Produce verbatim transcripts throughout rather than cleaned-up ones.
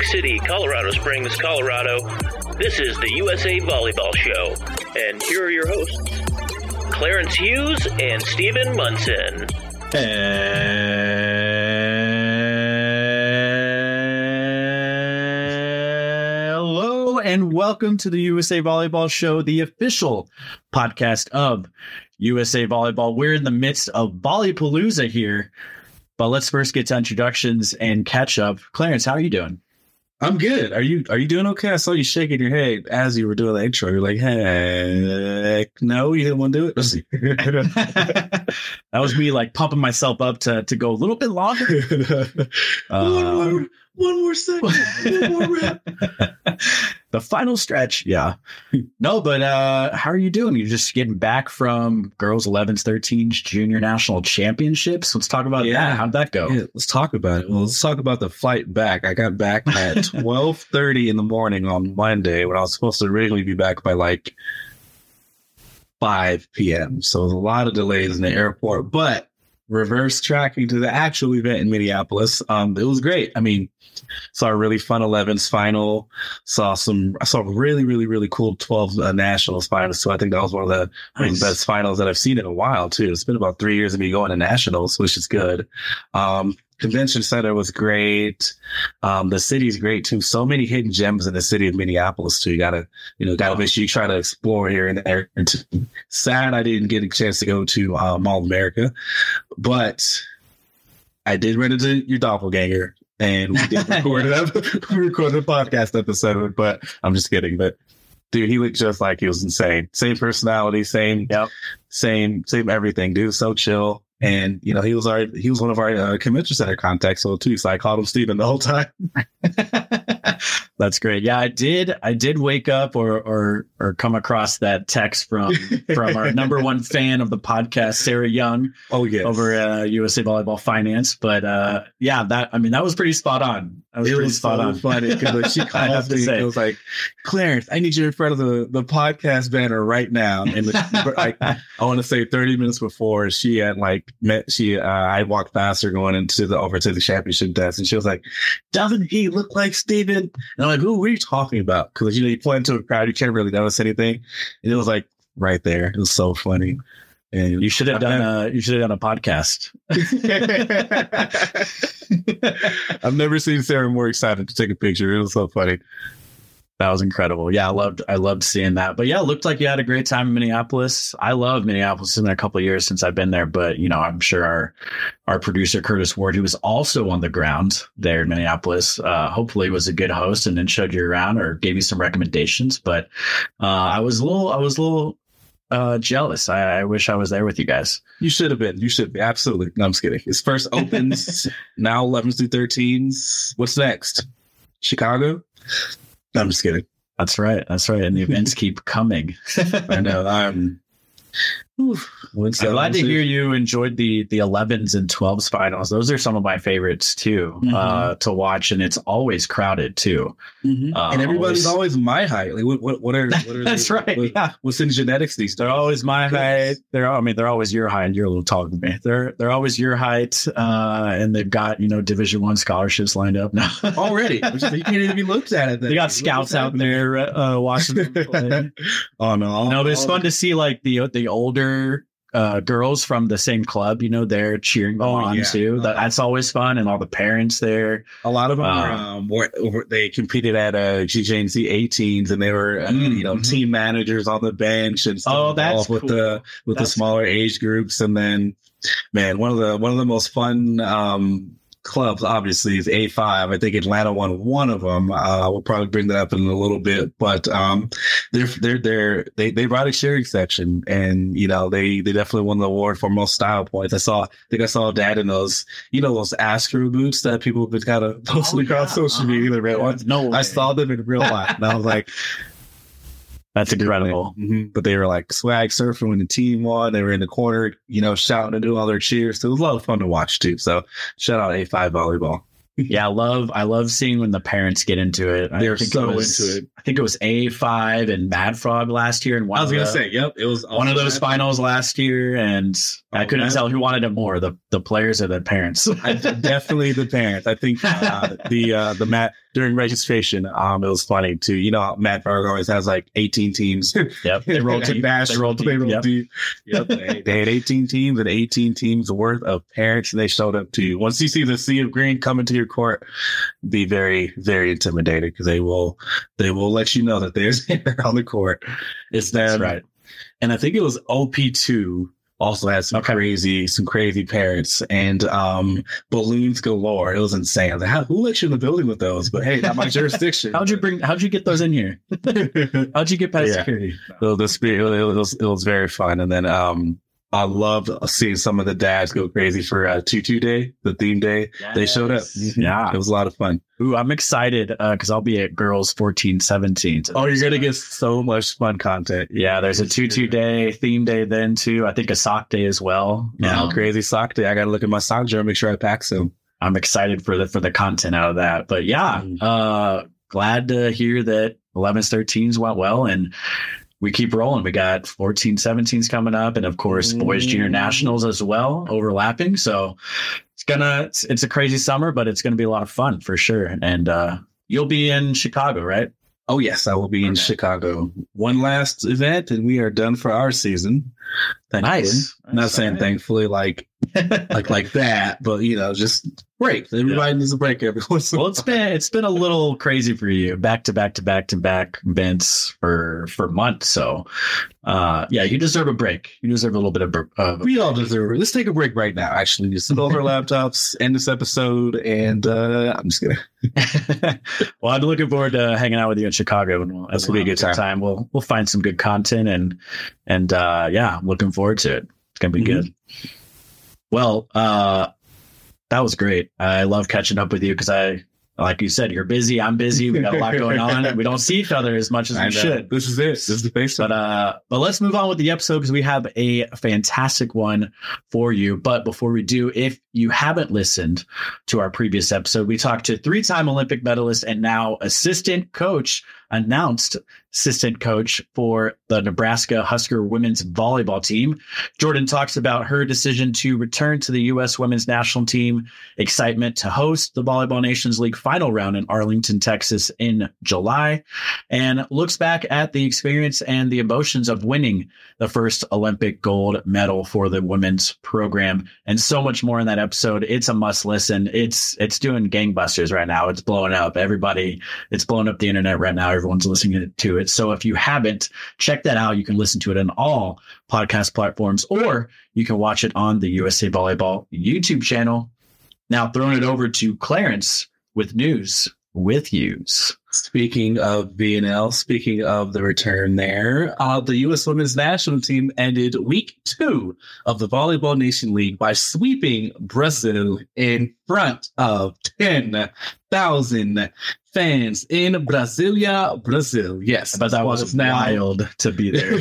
City, Colorado Springs, Colorado. This is the U S A Volleyball Show, and here are your hosts, Clarence Hughes and Stephen Munson. Hello, and welcome to the U S A Volleyball Show, the official podcast of U S A Volleyball. We're in the midst of Volleypalooza here. But let's first get to introductions and catch up. Clarence, how are you doing? I'm good. Are you Are you doing okay? I saw you shaking your head as you were doing the intro. You're like, "Heck, no, you didn't want to do it." That was me, like pumping myself up to to go a little bit longer. uh, one more, one more second, one more rep. The final stretch, yeah. No, but uh, how are you doing? You're just getting back from girls elevens, thirteens junior national championships. Let's talk about yeah. that. How'd that go? Yeah, let's talk about it. Well, let's talk about the flight back. I got back at twelve thirty in the morning on Monday when I was supposed to originally be back by like five p.m. So it was a lot of delays in the airport, but reverse tracking to the actual event in Minneapolis. Um, it was great. I mean, saw a really fun elevens final. Saw some. I saw really, really, really cool twelve uh, nationals finals. So I think that was one of the nice. best finals that I've seen in a while too. It's been about three years of me going to nationals, which is good. Um, Convention center was great. Um, the city's great too. So many hidden gems in the city of Minneapolis too. You gotta, you know, gotta make sure you try to explore here and there. And to, sad I didn't get a chance to go to uh, Mall of America, but I did run into your doppelganger, and we did record it. We recorded a podcast episode, but I'm just kidding. But dude, he looked just like he was insane. Same personality, same, yep. same, same everything. Dude, so chill. And, you know, he was our, he was one of our uh, convention center contacts, so too. So I called him Steven the whole time. That's great. Yeah, I did. I did wake up or or or come across that text from from our number one fan of the podcast, Sarah Young. Oh yeah, over at uh, U S A Volleyball Finance. But uh, yeah, that I mean that was pretty spot on. That was it pretty was spot so on. Funny because she called me. It was like, Clarence, I need you in front of the the podcast banner right now. And the, like, I want to say thirty minutes before she had like met. She uh, I walked past her going into the over to the championship desk, and she was like, "Doesn't he look like Steven?" And I'm like, "Who? What are you talking about?" Because you know you point into a crowd, you can't really notice anything, and it was like right there. It was so funny. And you should have done a you should have done a podcast. I've never seen Sarah more excited to take a picture. It was so funny. That was incredible. Yeah, I loved I loved seeing that. But yeah, it looked like you had a great time in Minneapolis. I love Minneapolis. It's been a couple of years since I've been there, but you know, I'm sure our our producer Curtis Ward, who was also on the ground there in Minneapolis, uh, hopefully was a good host and then showed you around or gave you some recommendations. But uh, I was a little I was a little uh, jealous. I, I wish I was there with you guys. You should have been. You should be. Absolutely. No, I'm just kidding. It's first opens now elevens through thirteens. What's next? Chicago? No, I'm just kidding. That's right. That's right. And the events keep coming. I know. I'm, oof, I'm glad to hear you enjoyed the the elevens and twelves finals. Those are some of my favorites too, mm-hmm. uh, to watch, and it's always crowded too. Mm-hmm. Uh, and everybody's always, always my height. Like what? What, what are? What are that's they, right. What, yeah. What's in genetics these days? They're always my height. They're. I mean, they're always your height. You're a little taller than me. They're they're always your height, uh, and they've got you know Division One scholarships lined up now already. You can't even be looked at it. They got scouts out there uh, watching them play. Oh no! No, but it's fun to see like the the older uh girls from the same club, you know, they're cheering oh, on yeah. too. That, that's always fun, and all the parents there. A lot of them um, are, um, were, were, they competed at uh, G J N C eighteens, and they were uh, mm-hmm. you know team managers on the bench and stuff. Oh, that's with cool. the with that's the smaller cool. age groups, and then man, one of the one of the most fun um clubs obviously is A five. I think Atlanta won one of them. Uh, we'll probably bring that up in a little bit, but um, they're they're they're they they brought a cheering section, and you know they they definitely won the award for most style points. I saw I think I saw Dad in those you know those Astro boots that people have been kind of posting oh, yeah. across social uh-huh. media. The red ones. No, I saw them in real life, and I was like. That's incredible. Mm-hmm. But they were like swag surfing when the team won. They were in the corner, you know, shouting and doing all their cheers. So it was a lot of fun to watch too. So shout out A five volleyball. Yeah, I love I love seeing when the parents get into it. They're I think so it was, into it. I think it was A five and Mad Frog last year, and one I was of gonna the, say, yep, it was one of those finals last year, and oh, I couldn't man. tell who wanted it more, the the players or the parents. I, definitely the parents. I think uh, the uh, the Matt during registration. Um, it was funny too. You know, Matt Fargo always has like eighteen teams. Yep. They rolled deep. They rolled deep. Yep. deep. Yep. They, they had eighteen teams and eighteen teams worth of parents, and they showed up to you. Once you see the sea of green coming to your court, be very, very intimidated because they will, they will let you know that there's hair on the court. It's them. That's right. And I think it was O P two. Also had some okay. crazy, some crazy parents and um, balloons galore. It was insane. I was like, How, who let you in the building with those? But hey, not my jurisdiction. How'd you bring? How'd you get those in here? How'd you get past yeah. security? So the spirit, it was, it was very fun. And then um, I loved seeing some of the dads go crazy for uh, Tutu Day, the theme day. Yes. They showed up. Yeah, it was a lot of fun. Ooh, I'm excited because uh, I'll be at Girls fourteen seventeen. Oh, you're going to get so much fun content. Yeah, there's a Tutu Day, theme day then too. I think a sock day as well. Yeah, um, crazy sock day. I got to look at my sock jar and make sure I pack some. I'm excited for the for the content out of that. But yeah, mm. uh, glad to hear that elevens, thirteens went well and we keep rolling. We got fourteen, seventeens coming up, and of course, mm. boys junior nationals as well, overlapping. So it's gonna, it's, it's a crazy summer, but it's gonna be a lot of fun for sure. And uh, you'll be in Chicago, right? Oh yes, I will be in okay. Chicago. One last event, and we are done for our season. Thankfully. Nice. I'm not nice. saying right. thankfully like like like that, but you know, just break. Everybody yeah. needs a break every once in a while. Well, it's been it's been a little crazy for you, back to back to back to back events for for months. So, uh, yeah, you deserve a break. You deserve a little bit of. Uh, we all deserve it. Let's take a break right now. Actually, just sit over our laptops, end this episode, and uh, I'm just gonna. Well, I'm looking forward to hanging out with you in Chicago, and we'll, that's gonna be a good time. time. We'll we'll find some good content, and and uh, yeah, I'm looking forward to it. It's gonna be mm-hmm. good. Well, uh, that was great. I love catching up with you because I, like you said, you're busy. I'm busy. We got a lot going on. We don't see each other as much as we should. This is it. This is the face. But uh, but let's move on with the episode because we have a fantastic one for you. But before we do, if you haven't listened to our previous episode, we talked to three-time Olympic medalist and now assistant coach, announced assistant coach for the Nebraska Husker women's volleyball team. Jordan talks about her decision to return to the U S women's national team, excitement to host the Volleyball Nations League final round in Arlington, Texas in July, and looks back at the experience and the emotions of winning the first Olympic gold medal for the women's program, and so much more in that episode. It's a must listen. It's it's doing gangbusters right now. It's blowing up. Everybody, it's blowing up the internet right now. Everyone's listening to it. So if you haven't, check that out. You can listen to it on all podcast platforms, or you can watch it on the U S A Volleyball YouTube channel. Now throwing it over to Clarence with news with yous. Speaking of V N L, speaking of the return there, uh, the U S women's national team ended week two of the Volleyball Nation League by sweeping Brazil in front of ten thousand fans in Brasilia, Brazil. Yes, but that was now wild to be there.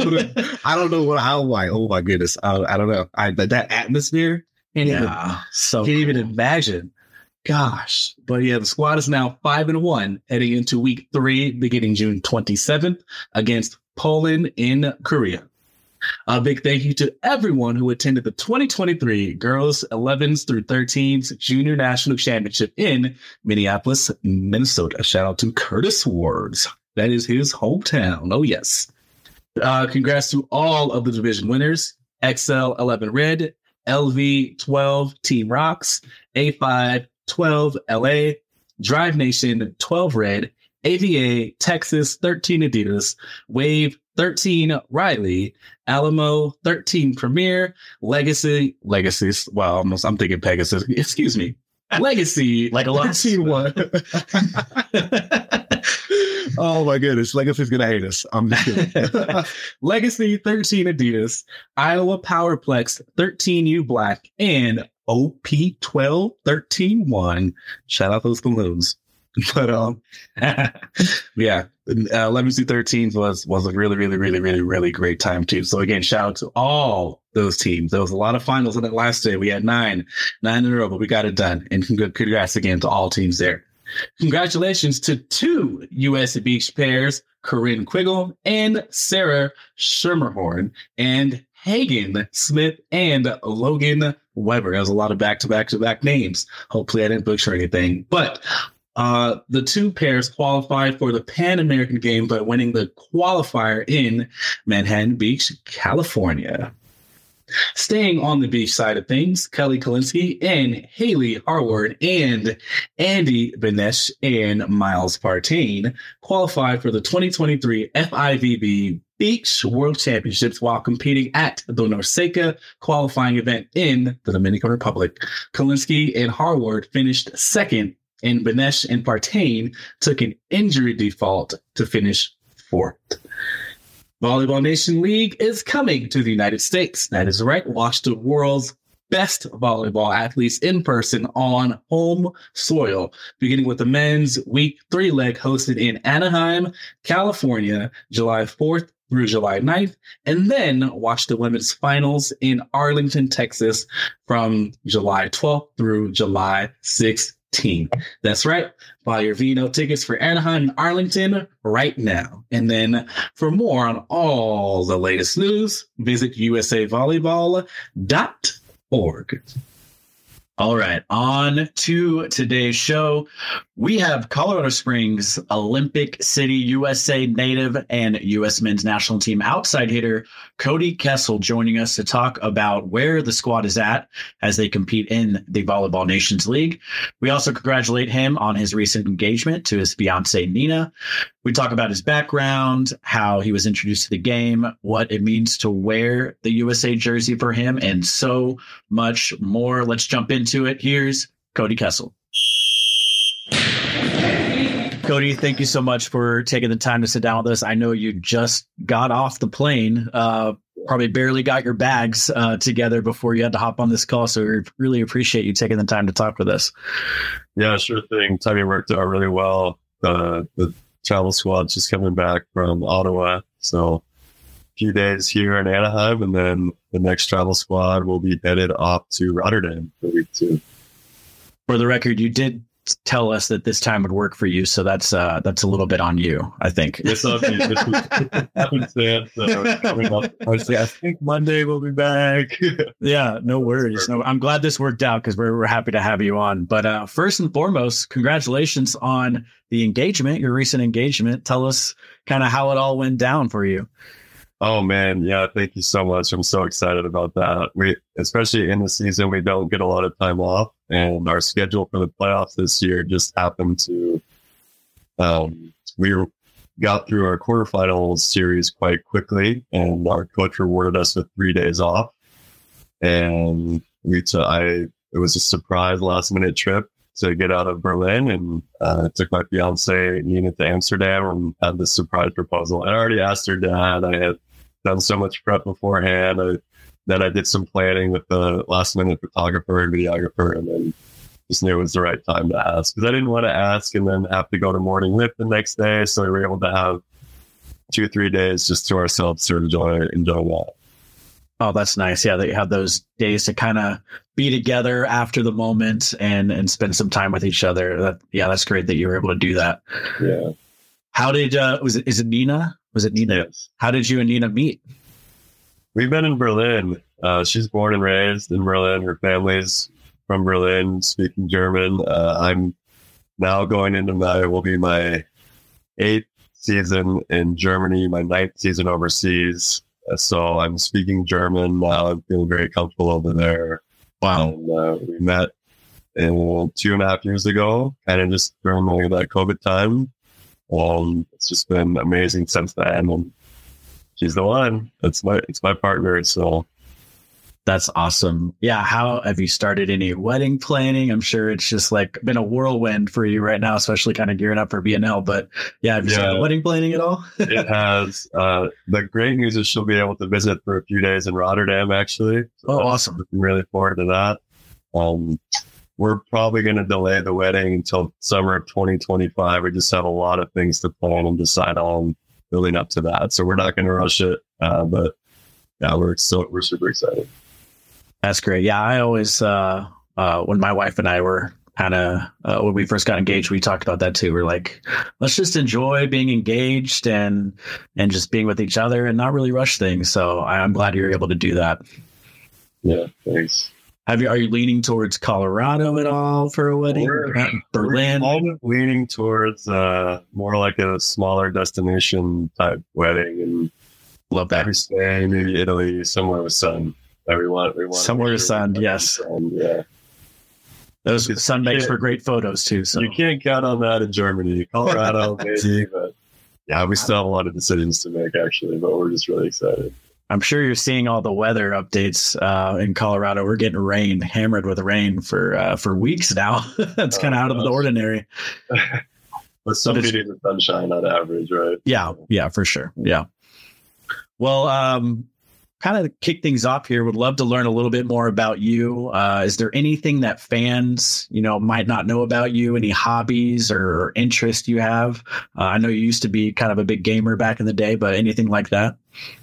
I don't know what how like. Oh my goodness, I, I don't know. I that atmosphere. Can't yeah, even, so can't even imagine. Gosh, but yeah, the squad is now five and one heading into week three, beginning June twenty-seventh against Poland in Korea. A big thank you to everyone who attended the twenty twenty-three Girls elevens through thirteens Junior National Championship in Minneapolis, Minnesota. Shout out to Curtis Wards. That is his hometown. Oh, yes. Uh, congrats to all of the division winners. X L eleven Red, L V twelve Team Rocks, A five twelve L A, Drive Nation twelve Red, A V A Texas thirteen Adidas, Wave thirteen Riley, Alamo thirteen Premier, Legacy Legacies. Well, almost I'm thinking Pegasus. Excuse me, Legacy like a lot thirteen one. Oh my goodness, Legacy's gonna hate us. I'm just kidding. Legacy thirteen Adidas, Iowa Powerplex thirteen U Black, and O P twelve thirteen one. Shout out those balloons. But um, yeah, uh, eleven through thirteen was was a really, really, really, really, really great time too. So again, shout out to all those teams. There was a lot of finals in that last day. We had nine, nine in a row, but we got it done. And congrats again to all teams there. Congratulations to two U S Beach pairs, Corinne Quiggle and Sarah Schermerhorn, and Hagen Smith and Logan Weber. There's a lot of back-to-back-to-back names. Hopefully I didn't butcher anything. But Uh, the two pairs qualified for the Pan American game by winning the qualifier in Manhattan Beach, California. Staying on the beach side of things, Kelly Kalinsky and Haley Harward and Andy Benesh and Miles Partain qualified for the twenty twenty-three F I V B Beach World Championships while competing at the NORCECA qualifying event in the Dominican Republic. Kalinsky and Harward finished second, and Benesh and Partain took an injury default to finish fourth. Volleyball Nation League is coming to the United States. That is right. Watch the world's best volleyball athletes in person on home soil, beginning with the men's week three leg hosted in Anaheim, California, July fourth through July ninth, and then watch the women's finals in Arlington, Texas from July twelfth through July sixteenth. That's right. Buy your Vino tickets for Anaheim and Arlington right now. And then for more on all the latest news, visit U S A volleyball dot org. All right, on to today's show. We have Colorado Springs Olympic City, U S A native and U S men's national team outside hitter Cody Kessel joining us to talk about where the squad is at as they compete in the Volleyball Nations League. We also congratulate him on his recent engagement to his fiancée, Nina. We talk about his background, how he was introduced to the game, what it means to wear the U S A jersey for him, and so much more. Let's jump into it. Here's Cody Kessel. Cody, thank you so much for taking the time to sit down with us. I know you just got off the plane, uh, probably barely got your bags uh, together before you had to hop on this call. So we really appreciate you taking the time to talk with us. Yeah, sure thing. Timing worked out really well. Uh, the travel squad just coming back from Ottawa. So a few days here in Anaheim, and then the next travel squad will be headed off to Rotterdam for week two. For the record, you did tell us that this time would work for you, so that's uh, that's a little bit on you, I think. Yes, I mean, this was, haven't said, so coming up, I, was like, I think Monday we'll be back. Yeah, no worries. No, I'm glad this worked out because we're, we're happy to have you on. But uh, first and foremost, congratulations on the engagement, your recent engagement. Tell us kind of how it all went down for you. Oh man, yeah, thank you so much. I'm so excited about that. We, especially in the season, we don't get a lot of time off, and our schedule for the playoffs this year just happened to, um, we got through our quarterfinals series quite quickly, and our coach rewarded us with three days off. And we, t- I, it was a surprise last minute trip to get out of Berlin, and uh, took my fiance Nina to Amsterdam and had this surprise proposal. I already asked her dad. I had done so much prep beforehand. I, then I did some planning with the last minute photographer and videographer, and then just knew it was the right time to ask, because I didn't want to ask and then have to go to morning lift the next day. So we were able to have two or three days just to ourselves to enjoy, enjoy that. Oh, that's nice. Yeah, that you have those days to kind of be together after the moment and and spend some time with each other. That, yeah, that's great that you were able to do that. Yeah. How did uh, was it? Is it Nina? Was it Nina? Yes. How did you and Nina meet? We've been in Berlin. Uh, she's born and raised in Berlin. Her family's from Berlin, speaking German. Uh, I'm now going into my will be my eighth season in Germany, my ninth season overseas. So I'm speaking German now. I'm feeling very comfortable over there. Wow. And, uh, we met in two and a half years ago, kind of just during that COVID time. Um, it's just been amazing since then. And she's the one. It's my it's my partner. So that's awesome. Yeah. How have you started any wedding planning? I'm sure it's just like been a whirlwind for you right now, especially kind of gearing up for B N L. But yeah, have you yeah, started wedding planning at all? It has. Uh, the great news is she'll be able to visit for a few days in Rotterdam, actually. So oh, awesome. Looking really forward to that. Um, we're probably going to delay the wedding until summer of twenty twenty-five. We just have a lot of things to plan and decide on building up to that. So we're not going to rush it. Uh, but yeah, we're so we're super excited. That's great. Yeah, I always, uh, uh, when my wife and I were kind of, uh, when we first got engaged, we talked about that too. We're like, let's just enjoy being engaged and, and just being with each other and not really rush things. So I'm glad you're able to do that. Yeah, thanks. Have you, are you leaning towards Colorado at all for a wedding? We're, Berlin? We're kind of leaning towards uh, more like a smaller destination type wedding, and love that. maybe Spain, maybe Italy, somewhere with sun. That we want, we want Somewhere with sun, yes. Sun, yeah. Those sun makes for great photos too. So you can't count on that in Germany, Colorado, maybe, but yeah, we still have a lot of decisions to make actually, but we're just really excited. I'm sure you're seeing all the weather updates uh, in Colorado. We're getting rain, hammered with rain for uh, for weeks now. It's kind of oh, out of the ordinary. With some days of sunshine on average, right? Yeah, yeah, for sure. Yeah. Well, um, kind of kick things off here. Would love to learn a little bit more about you. Uh, is there anything that fans, you know, might not know about you? Any hobbies or interests you have? Uh, I know you used to be kind of a big gamer back in the day, but anything like that?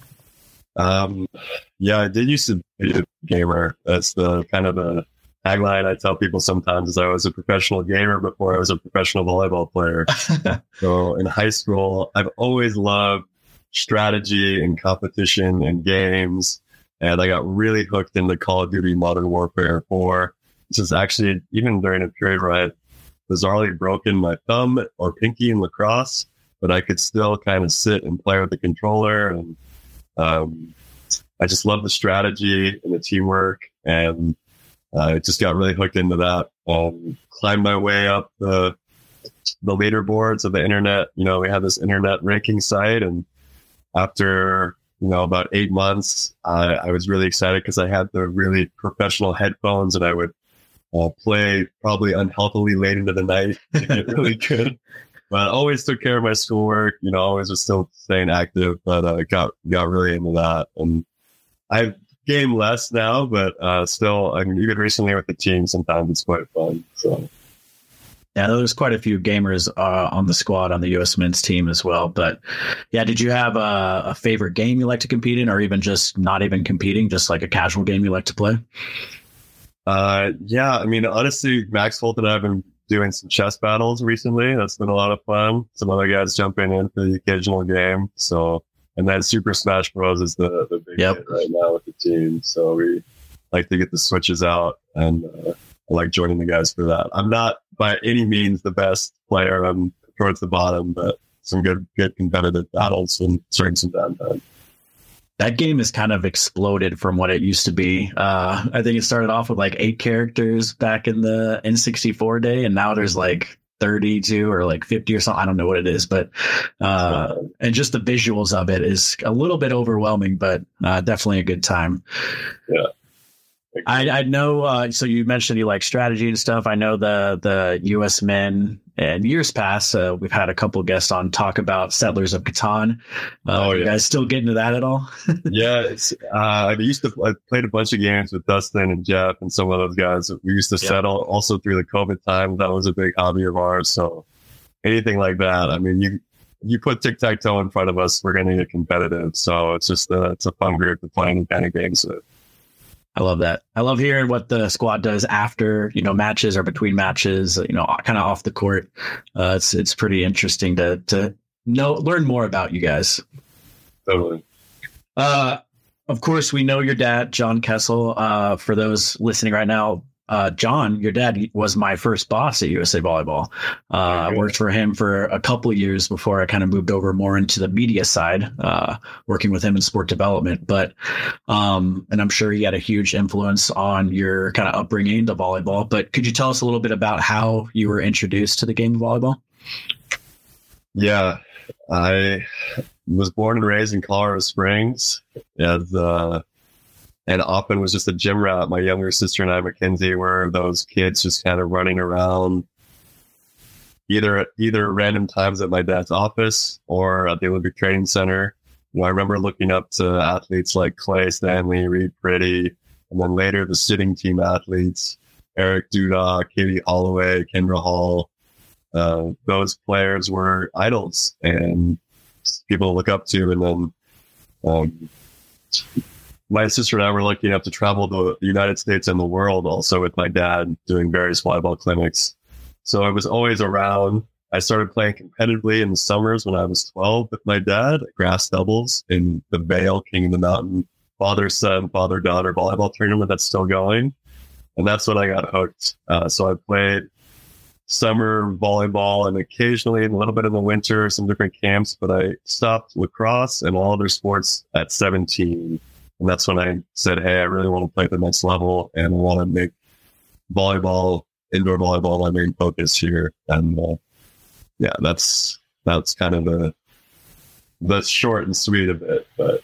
Um, yeah, I did used to be a gamer. That's the kind of the tagline I tell people sometimes is I was a professional gamer before I was a professional volleyball player. So in high school, I've always loved strategy and competition and games. And I got really hooked into Call of Duty Modern Warfare four, which is actually even during a period where I had bizarrely broken my thumb or pinky in lacrosse, but I could still kind of sit and play with the controller. And Um, I just love the strategy and the teamwork, and I uh, just got really hooked into that. Um, climbed my way up the the leaderboards of the internet. You know, we had this internet ranking site, and after you know about eight months, I, I was really excited because I had the really professional headphones, and I would uh, play probably unhealthily late into the night to get really good. But I always took care of my schoolwork, you know, always was still staying active, but uh, got got really into that. And I game less now, but uh, still, I mean, even recently with the team, sometimes it's quite fun. So, yeah, there's quite a few gamers uh, on the squad on the U S men's team as well. But yeah, did you have a, a favorite game you like to compete in, or even just not even competing, just like a casual game you like to play? Uh, yeah, I mean, honestly, Max Holt and I have been doing some chess battles recently. That's been a lot of fun. Some other guys jumping in for the occasional game. So, and then Super Smash Bros is the, the big yep. hit right now with the team. So we like to get the switches out, and uh, I like joining the guys for that. I'm not by any means the best player. I'm towards the bottom, but some good, good competitive battles and starting some downtime. That game has kind of exploded from what it used to be. Uh, I think it started off with like eight characters back in the N sixty-four day, and now there's like thirty-two or like fifty or something. I don't know what it is, but uh, and just the visuals of it is a little bit overwhelming, but uh, definitely a good time. Yeah. I, I know. Uh, so you mentioned you like strategy and stuff. I know the the U S men and years past, uh, we've had a couple guests on talk about Settlers of Catan. Uh, oh, yeah. You guys still get into that at all? Yeah, it's, uh, I used to I played a bunch of games with Dustin and Jeff and some of those guys. We used to yeah. settle also through the COVID time. That was a big hobby of ours. So anything like that, I mean, you you put tic tac toe in front of us, we're going to get competitive. So it's just a, it's a fun group to play any kind of games with. I love that. I love hearing what the squad does after, you know, matches or between matches, you know, kind of off the court. Uh, it's it's pretty interesting to to know learn more about you guys. Totally. Uh, of course, we know your dad, John Kessel. Uh, for those listening right now, uh, John, your dad was my first boss at U S A Volleyball. Uh, I worked for him for a couple of years before I kind of moved over more into the media side, uh, working with him in sport development. But, um, and I'm sure he had a huge influence on your kind of upbringing to volleyball. But could you tell us a little bit about how you were introduced to the game of volleyball? Yeah, I was born and raised in Colorado Springs. As uh, And often was just a gym rat. My younger sister and I, Mackenzie, were those kids just kind of running around either either random times at my dad's office or at the Olympic Training Center. You know, I remember looking up to athletes like Clay Stanley, Reed Pretty, and then later the sitting team athletes, Eric Duda, Katie Holloway, Kendra Hall. Uh, those players were idols and people to look up to. And then um, my sister and I were lucky enough to travel to the United States and the world also with my dad doing various volleyball clinics. So I was always around. I started playing competitively in the summers when I was twelve with my dad at grass doubles in the Vale King of the Mountain father-son, father-daughter volleyball tournament that's still going. and that's when I got hooked. Uh, so I played summer volleyball and occasionally a little bit in the winter, some different camps, but I stopped lacrosse and all other sports at seventeen. And that's when I said, hey, I really want to play at the next level and I want to make volleyball, indoor volleyball, my main focus here. And uh, yeah, that's that's kind of the the short and sweet of it. But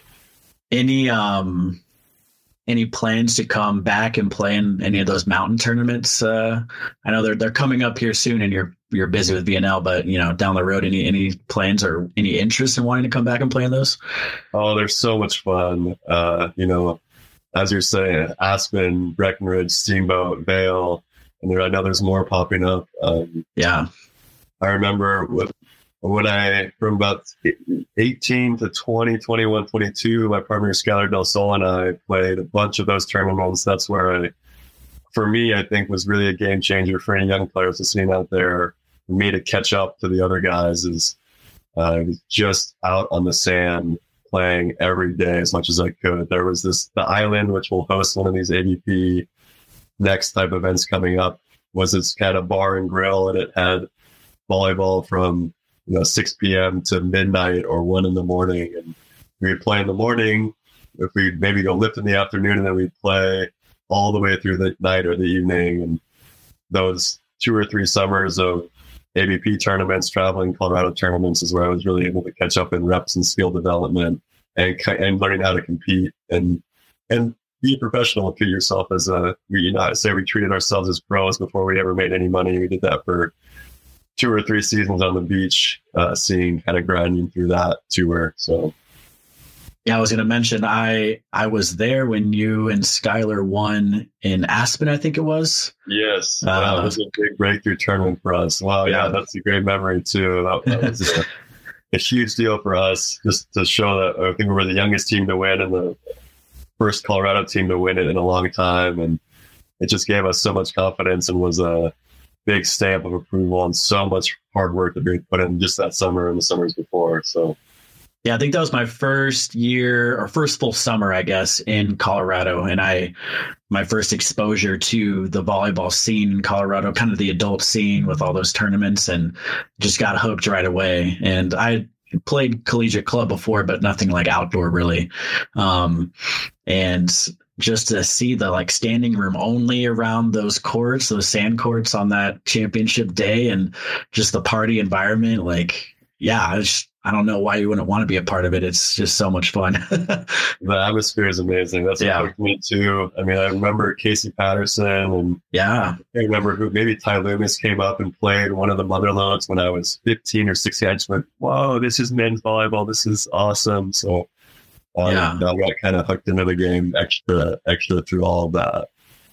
any um any plans to come back and play in any of those mountain tournaments? Uh, I know they're they're coming up here soon, and you're you're busy with V N L, but you know, down the road, any any plans or any interest in wanting to come back and play in those? Oh, they're so much fun. Uh, you know, as you're saying, Aspen, Breckenridge, Steamboat, Vail, and there I know there's more popping up. Um, yeah, I remember with, when I from about eighteen to twenty, twenty-one, twenty-two, my partner Skylar Del Sol and I played a bunch of those tournaments. That's where I, for me, I think was really a game changer for any young players listening out there. For me to catch up to the other guys is uh, I was just out on the sand playing every day as much as I could. There was this, the island, which will host one of these A V P next type events coming up, was its kind of bar and grill, and it had volleyball from you know, six p.m. to midnight or one in the morning. And we would play in the morning. If we maybe go lift in the afternoon, and then we'd play all the way through the night or the evening. And those two or three summers of A V P tournaments, traveling Colorado tournaments is where I was really able to catch up in reps and skill development and and learning how to compete and and be professional and treat yourself as a, you know, I say we treated ourselves as pros before we ever made any money. We did that for two or three seasons on the beach, uh, seeing kind of grinding through that tour. So, yeah, I was going to mention I I was there when you and Skylar won in Aspen, I think it was. Yes, uh, that was a big breakthrough tournament for us. Wow, yeah, yeah that's a great memory too. That, that was a, a huge deal for us, just to show that I think we were the youngest team to win and the first Colorado team to win it in a long time, and it just gave us so much confidence and was a big stamp of approval on so much hard work that we put in just that summer and the summers before. So, yeah, I think that was my first year or first full summer, I guess, in Colorado. And I, my first exposure to the volleyball scene in Colorado, kind of the adult scene with all those tournaments, and just got hooked right away. And I played collegiate club before, but nothing like outdoor really. Um, and just to see the like standing room only around those courts, those sand courts on that championship day, and just the party environment, like, yeah, I, just, I don't know why you wouldn't want to be a part of it. It's just so much fun. The atmosphere is amazing. That's what yeah. hooked me too. I mean, I remember Casey Patterson, and yeah, I remember who maybe Ty Loomis came up and played one of the Motherlodes when I was fifteen or sixteen. I just went, whoa, this is men's volleyball. This is awesome. So Um, yeah. I got kind of hooked into the game extra, extra through all of that.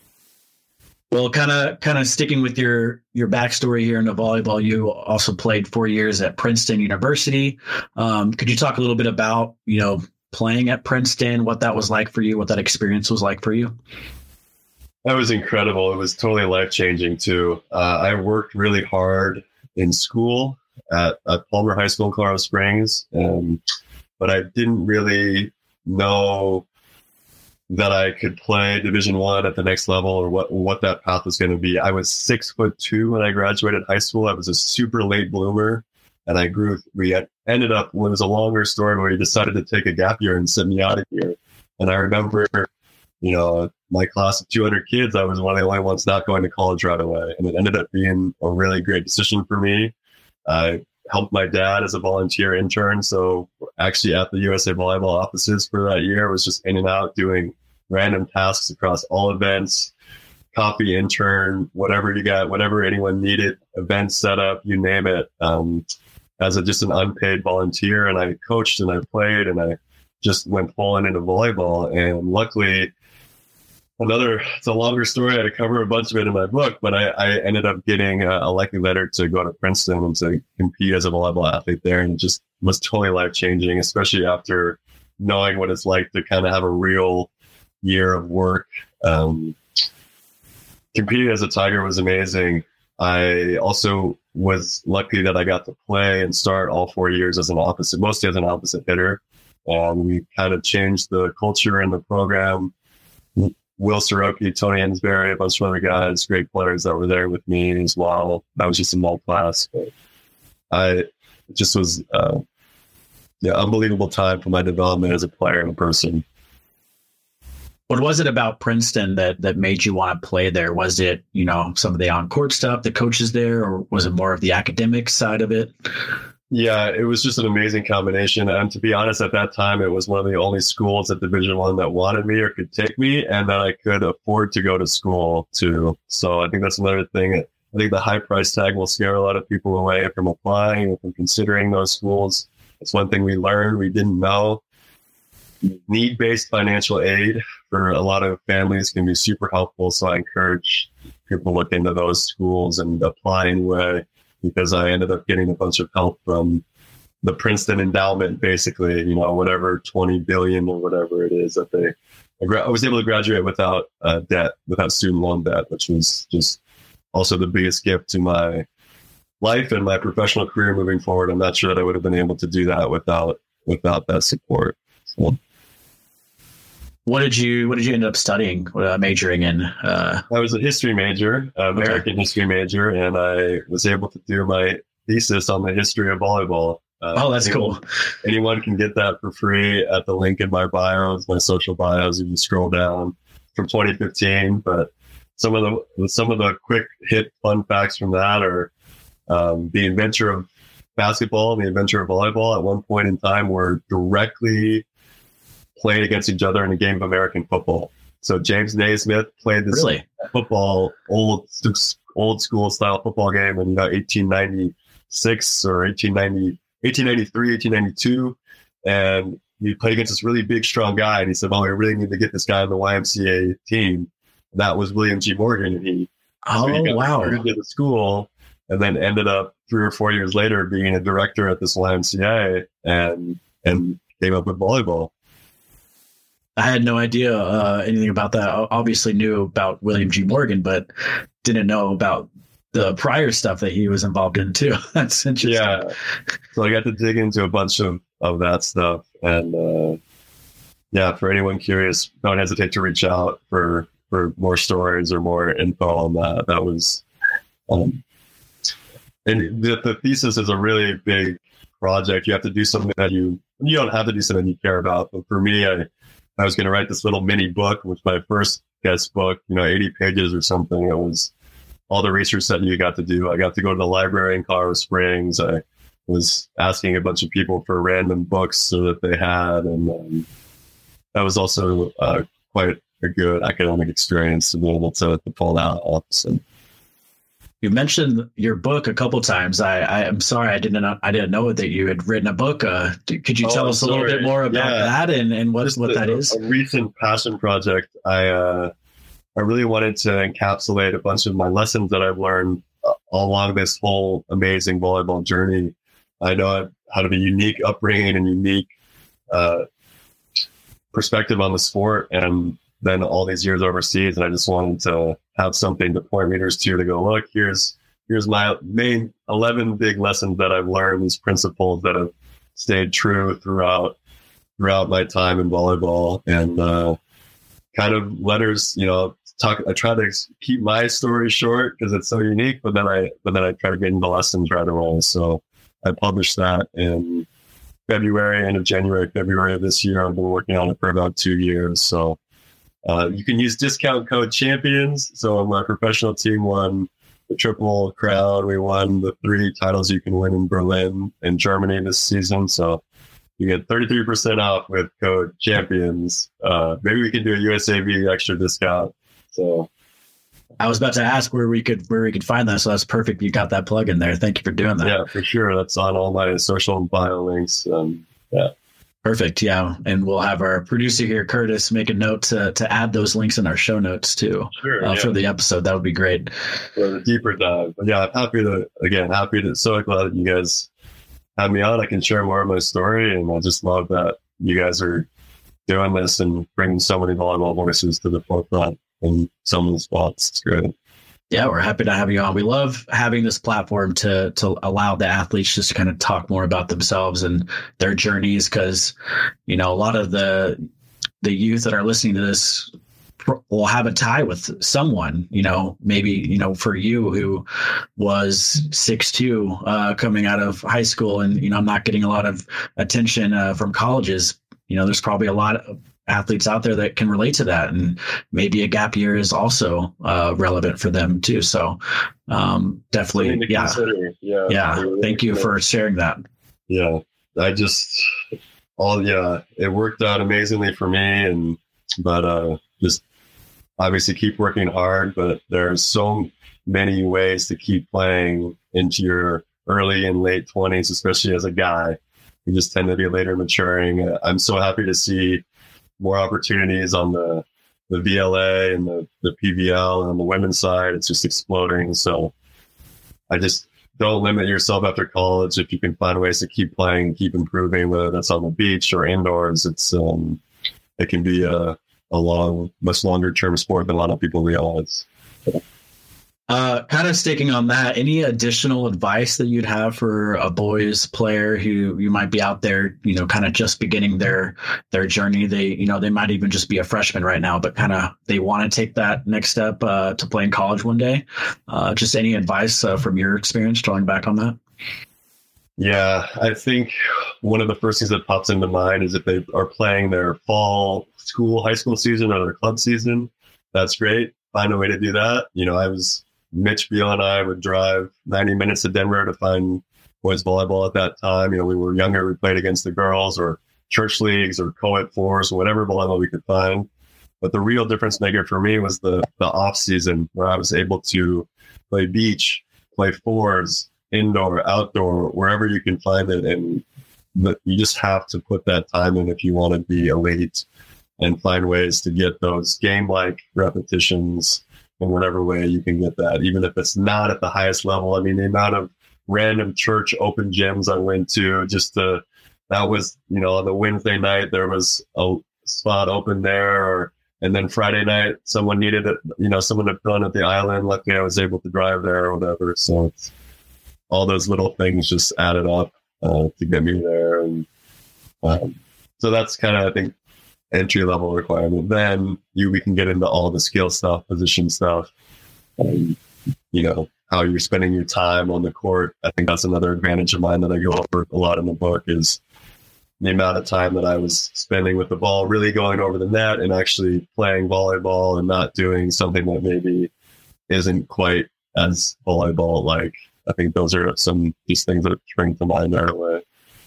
Well, kind of, kind of sticking with your your backstory here in the volleyball, you also played four years at Princeton University. Um, could you talk a little bit about, you know, playing at Princeton, what that was like for you, what that experience was like for you? That was incredible. It was totally life changing too. Uh, I worked really hard in school at, at Palmer High School in Colorado Springs, um, but I didn't really know that I could play Division One at the next level, or what what that path was going to be. I was six foot two when I graduated high school. I was a super late bloomer, and I grew. We had ended up. Well, it was a longer story where we decided to take a gap year and send me out of here. And I remember, you know, my class of two hundred kids, I was one of the only ones not going to college right away, and it ended up being a really great decision for me. I helped my dad as a volunteer intern. So actually at the U S A Volleyball offices for that year, I was just in and out doing random tasks across all events, copy, intern, whatever you got, whatever anyone needed, event setup, you name it, um, as a, just an unpaid volunteer. And I coached and I played and I just went full into volleyball. And luckily, Another, it's a longer story. I had to cover a bunch of it in my book, but I, I ended up getting a, a likely letter to go to Princeton and to compete as a volleyball athlete there. And it just was totally life changing, especially after knowing what it's like to kind of have a real year of work. Um, competing as a Tiger was amazing. I also was lucky that I got to play and start all four years as an opposite, mostly as an opposite hitter. And we kind of changed the culture in the program. Will Soroki, Tony Ensbury, a bunch of other guys, great players that were there with me as well. That was just a small class. But I it just was uh, yeah, unbelievable time for my development as a player and a person. What was it about Princeton that that made you want to play there? Was it, you know, some of the on-court stuff, the coaches there, or was it more of the academic side of it? Yeah, it was just an amazing combination. And to be honest, at that time, it was one of the only schools at Division One that wanted me or could take me, and that I could afford to go to school to. So I think that's another thing. I think the high price tag will scare a lot of people away from applying or from considering those schools. That's one thing we learned we didn't know. Need-based financial aid for a lot of families can be super helpful. So I encourage people to look into those schools and apply anyway, because I ended up getting a bunch of help from the Princeton endowment, basically, you know, whatever twenty billion or whatever it is that they, I, gra- I was able to graduate without uh, debt, without student loan debt, which was just also the biggest gift to my life and my professional career moving forward. I'm not sure that I would have been able to do that without, without that support. So, What did you What did you end up studying, uh, majoring in? Uh, I was a history major, uh, American okay. history major, and I was able to do my thesis on the history of volleyball. Uh, oh, that's anyone, cool. Anyone can get that for free at the link in my bios, my social bios. You can scroll down from twenty fifteen. But some of the some of the quick hit fun facts from that are um, the inventor of basketball and the inventor of volleyball at one point in time were directly played against each other in a game of American football. So James Naismith played this really? football, old old school style football game in about eighteen ninety-six or eighteen ninety, eighteen ninety-three, eighteen ninety-two. And he played against this really big, strong guy. And he said, well, we really need to get this guy on the Y M C A team. And that was William G. Morgan. And he, oh, so he got wow. to the school and then ended up three or four years later being a director at this Y M C A and, and came up with volleyball. I had no idea uh, anything about that. I obviously knew about William G. Morgan, but didn't know about the prior stuff that he was involved in too. That's interesting. Yeah. So I got to dig into a bunch of, of that stuff. And uh, yeah, for anyone curious, don't hesitate to reach out for, for more stories or more info on that. That was, um, and the, the thesis is a really big project. You have to do something that you, you don't have to do something you care about. But for me, I, I was going to write this little mini book, which my first guest book, you know, eighty pages or something. It was all the research that you got to do. I got to go to the library in Colorado Springs. I was asking a bunch of people for random books so that they had. And um, that was also uh, quite a good academic experience to be able to, to pull that off. So. You mentioned your book a couple times. I, I am sorry, I didn't know, I didn't know that you had written a book. Uh, could you tell oh, us a little bit more about yeah. that and, and what, what a, that is? A recent passion project. I uh, I really wanted to encapsulate a bunch of my lessons that I've learned uh, along this whole amazing volleyball journey. I know I've had a unique upbringing and unique uh, perspective on the sport, and then all these years overseas, and I just wanted to have something to point readers to to go, look, here's here's my main eleven big lessons that I've learned, these principles that have stayed true throughout throughout my time in volleyball, and uh, kind of letters, you know, talk. I try to keep my story short because it's so unique, but then I but then I try to get into lessons right away. So I published that in February, end of January, February of this year. I've been working on it for about two years. So. Uh, you can use discount code champions. So my professional team won the triple crown. We won the three titles you can win in Berlin and Germany this season. So you get thirty-three percent off with code champions. Uh, maybe we can do a U S A V extra discount. So I was about to ask where we could where we could find that. So that's perfect. You got that plug in there. Thank you for doing that. Yeah, for sure. That's on all my social bio links. Um, yeah. Perfect. Yeah. And we'll have our producer here, Curtis, make a note to, to add those links in our show notes too. Sure, uh, yeah. For the episode. That would be great. For the deeper dive. But yeah, I'm happy to, again, happy to, so glad that you guys have me on. I can share more of my story, and I just love that you guys are doing this and bringing so many volleyball voices to the forefront in so many spots. It's great. Yeah, we're happy to have you on. We love having this platform to to allow the athletes just to kind of talk more about themselves and their journeys, because, you know, a lot of the the youth that are listening to this will have a tie with someone, you know, maybe, you know, for you who was six two uh, coming out of high school and, you know, I'm not getting a lot of attention uh, from colleges, you know, there's probably a lot of athletes out there that can relate to that. And maybe a gap year is also uh, relevant for them too. So um, definitely. Yeah. Consider. Yeah. Yeah. Thank you for sharing that. Yeah. I just, all, yeah, it worked out amazingly for me. And, but uh, just obviously keep working hard, but there's so many ways to keep playing into your early and late twenties, especially as a guy. You just tend to be later maturing. I'm so happy to see more opportunities on the, the V L A and the, the P V L and on the women's side. It's just exploding. So I just don't limit yourself after college. If you can find ways to keep playing, keep improving, whether that's on the beach or indoors, it's um, it can be a, a long, much longer term sport than a lot of people realize. Uh, kind of sticking on that, any additional advice that you'd have for a boys player who you might be out there, you know, kind of just beginning their their journey? They, you know, they might even just be a freshman right now, but kind of they want to take that next step uh, to play in college one day. Uh, just any advice uh, from your experience, drawing back on that? Yeah, I think one of the first things that pops into mind is if they are playing their fall school, high school season or their club season, that's great. Find a way to do that. You know, I was Mitch Beal and I would drive ninety minutes to Denver to find boys volleyball at that time. You know, we were younger. We played against the girls or church leagues or co-ed fours or whatever volleyball we could find. But the real difference maker for me was the the off season where I was able to play beach, play fours, indoor, outdoor, wherever you can find it. And the, you just have to put that time in if you want to be elite and find ways to get those game-like repetitions in whatever way you can get that, even if it's not at the highest level. I mean, the amount of random church open gyms I went to, just to, that was, you know, on the Wednesday night, there was a spot open there, or, and then Friday night, someone needed it, you know, someone to fill in at the island. Luckily, I was able to drive there or whatever. So it's, all those little things just added up uh, to get me there. And um, so that's kind of, I think, entry level requirement. Then you we can get into all the skill stuff, position stuff, um, you know, how you're spending your time on the court. I think that's another advantage of mine that I go over a lot in the book, is the amount of time that I was spending with the ball, really going over the net and actually playing volleyball and not doing something that maybe isn't quite as volleyball like. I think those are some these things that spring to mind right away.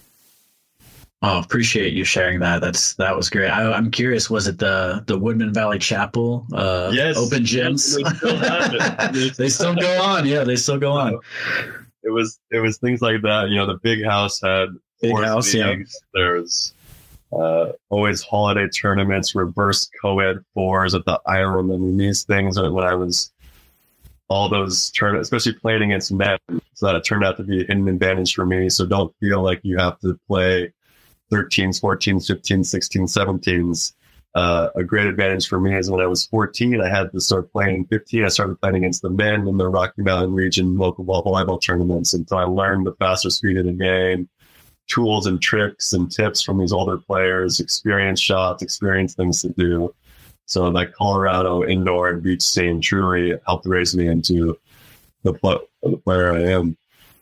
Oh, appreciate you sharing that. That's that was great. I, I'm curious, was it the the Woodman Valley Chapel uh, yes, open gyms? They still have it. They still go on. Yeah, they still go on. It was it was things like that. You know, the big house had big house. Leagues. Yeah, there's uh, always holiday tournaments, reverse co-ed fours at the island. I mean, these things are when I was all those tournaments, especially playing against men, so that it turned out to be an advantage for me. So don't feel like you have to play thirteens, fourteens, fifteens, sixteens, seventeens. Uh, a great advantage for me is when I was fourteen, I had to start playing. fifteen, I started playing against the men in the Rocky Mountain region local ball volleyball tournaments. And so I learned the faster speed of the game, tools and tricks and tips from these older players, experience shots, experience things to do. So that Colorado indoor and beach scene truly helped raise me into the, pl- the player I am.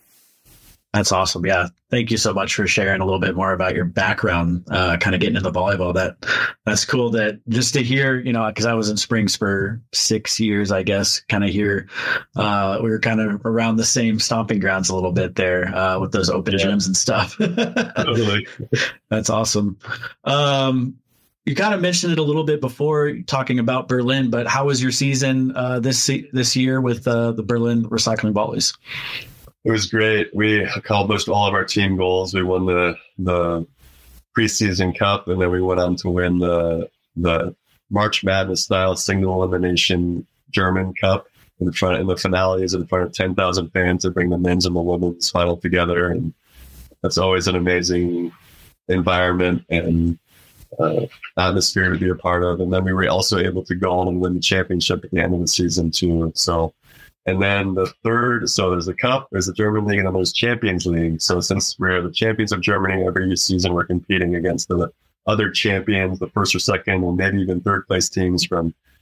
That's awesome. Yeah. Thank you so much for sharing a little bit more about your background, uh, kind of getting into volleyball. That that's cool that just to hear, you know, because I was in Springs for six years, I guess, kind of here. Uh, we were kind of around the same stomping grounds a little bit there uh, with those open yeah. gyms and stuff. Totally. That's awesome. Um, you kind of mentioned it a little bit before talking about Berlin, but how was your season uh, this this year with uh, the Berlin Recycling Volleys? It was great. We accomplished all of our team goals. We won the the preseason cup, and then we went on to win the the March Madness style single elimination German Cup in front in the finales in front of ten thousand fans to bring the men's and the women's final together. And that's always an amazing environment and uh, atmosphere to be a part of. And then we were also able to go on and win the championship at the end of the season too. So. And then the third, so there's the Cup, there's the German League, and then there's Champions League. So since we're the champions of Germany, every season we're competing against the other champions, the first or second, or maybe even third place teams from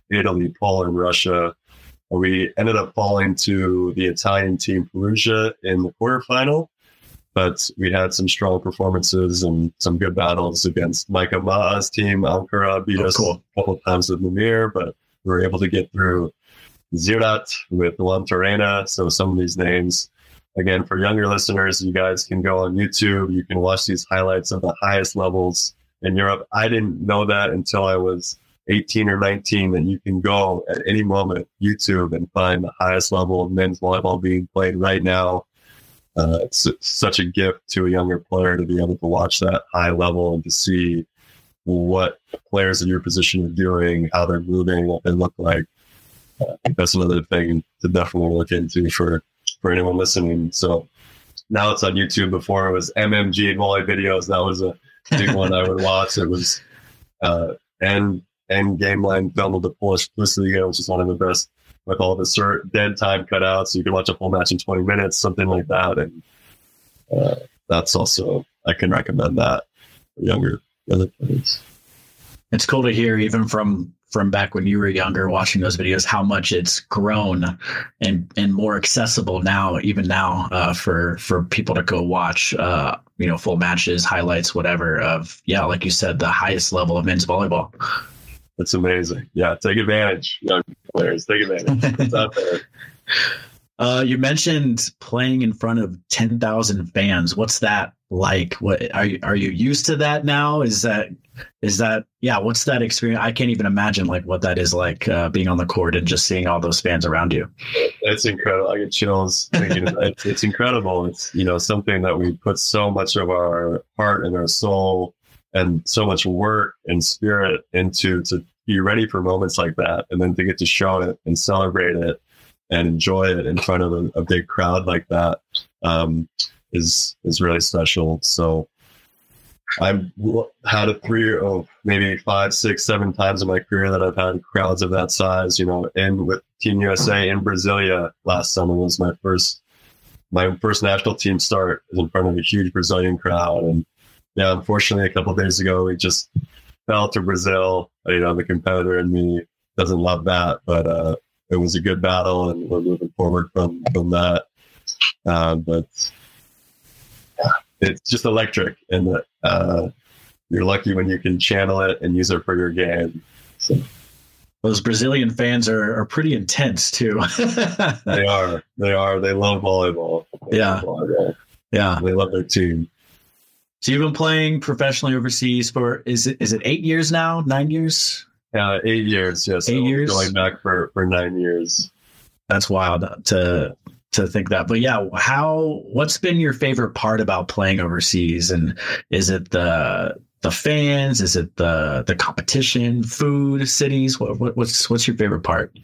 Italy, Poland, Russia. We ended up falling to the Italian team Perugia in the quarterfinal, but we had some strong performances and some good battles against Micah Ma'a's team. Ankara beat oh, us cool. a couple of times with Namir, but we were able to get through Zirat with Lam Torena. So some of these names, again, for younger listeners, you guys can go on YouTube. You can watch these highlights of the highest levels in Europe. I didn't know that until I was eighteen or nineteen, that you can go at any moment, YouTube, and find the highest level of men's volleyball being played right now. Uh, it's, it's such a gift to a younger player to be able to watch that high level and to see what players in your position are doing, how they're moving, what they look like. Uh, that's another thing to definitely look into for, for anyone listening. So now it's on YouTube. Before it was M M G volley videos. That was a big one I would watch. It was uh, and and game line film of the Polish Bundesliga, which is one of the best with all the cert, dead time cut out. So you can watch a full match in twenty minutes, something like that. And uh, that's also, I can recommend that for younger, younger players. It's cool to hear, even from from back when you were younger, watching those videos, how much it's grown and and more accessible now, even now, uh, for for people to go watch, uh, you know, full matches, highlights, whatever. Of yeah, like you said, the highest level of men's volleyball. It's amazing. Yeah, take advantage, young players. Take advantage. It's out there. Uh, you mentioned playing in front of ten thousand fans. What's that like? What are you, are you used to that now? Is that, is that, yeah. What's that experience? I can't even imagine like what that is like, uh, being on the court and just seeing all those fans around you. It's incredible. I get chills thinking of it. It's, it's incredible. It's, you know, something that we put so much of our heart and our soul and so much work and spirit into, to be ready for moments like that. And then to get to show it and celebrate it and enjoy it in front of a, a big crowd like that, um, is, is really special. So I've had a three or maybe five, six, seven times in my career that I've had crowds of that size, you know, and with Team U S A in Brasilia last summer was my first, my first national team start was in front of a huge Brazilian crowd. And yeah, unfortunately a couple of days ago, we just fell to Brazil. You know, the competitor in me doesn't love that, but, uh, it was a good battle, and we're moving forward from, from that. Uh, but yeah, it's just electric, and uh, you're lucky when you can channel it and use it for your game. So. Those Brazilian fans are, are pretty intense too. They are. They are. They love volleyball. They yeah. Love volleyball. Yeah. They love their team. So you've been playing professionally overseas for, is it is it eight years now? Nine years? Yeah, eight years. Yes, eight years. Going back for, for nine years. That's wild to to think that. But yeah, how? What's been your favorite part about playing overseas? And is it the the fans? Is it the the competition? Food? Cities? What, what what's what's your favorite part?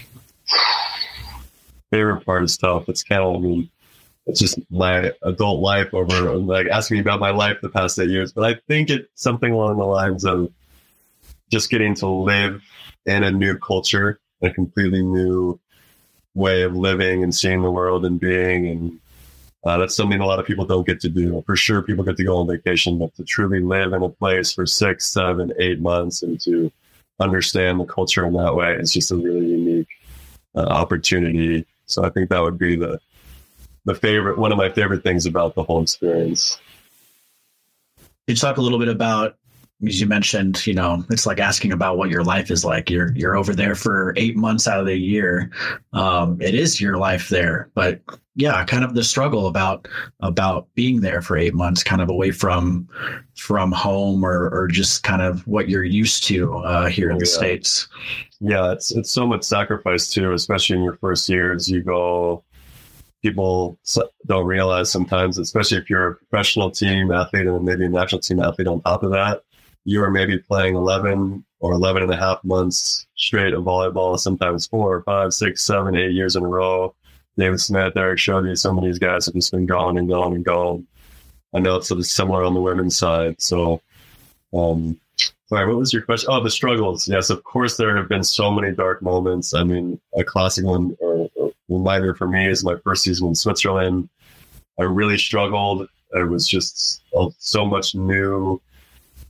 Favorite part is tough. It's kind of I mean, it's just my adult life over like asking me about my life the past eight years. But I think it's something along the lines of just getting to live in a new culture, a completely new way of living and seeing the world and being. And uh, that's something a lot of people don't get to do. For sure, people get to go on vacation, but to truly live in a place for six, seven, eight months and to understand the culture in that way, it's just a really unique uh, opportunity. So I think that would be the the favorite, one of my favorite things about the whole experience. You talk a little bit about, as you mentioned, you know, it's like asking about what your life is like. You're you're over there for eight months out of the year. Um, it is your life there, but yeah, kind of the struggle about about being there for eight months, kind of away from from home or or just kind of what you're used to uh, here in the yeah. States. Yeah, it's it's so much sacrifice too, especially in your first years. You go. People don't realize sometimes, especially if you're a professional team athlete and maybe a national team athlete on top of that, you are maybe playing eleven or eleven and a half months straight of volleyball, sometimes four, five, six, seven, eight years in a row. David Smith, Eric Shody, some of these guys have just been going and going and going. I know it's sort of similar on the women's side. So, um, sorry, what was your question? Oh, the struggles. Yes, of course, there have been so many dark moments. I mean, a classic one or, or reminder for me is my first season in Switzerland. I really struggled. It was just so much new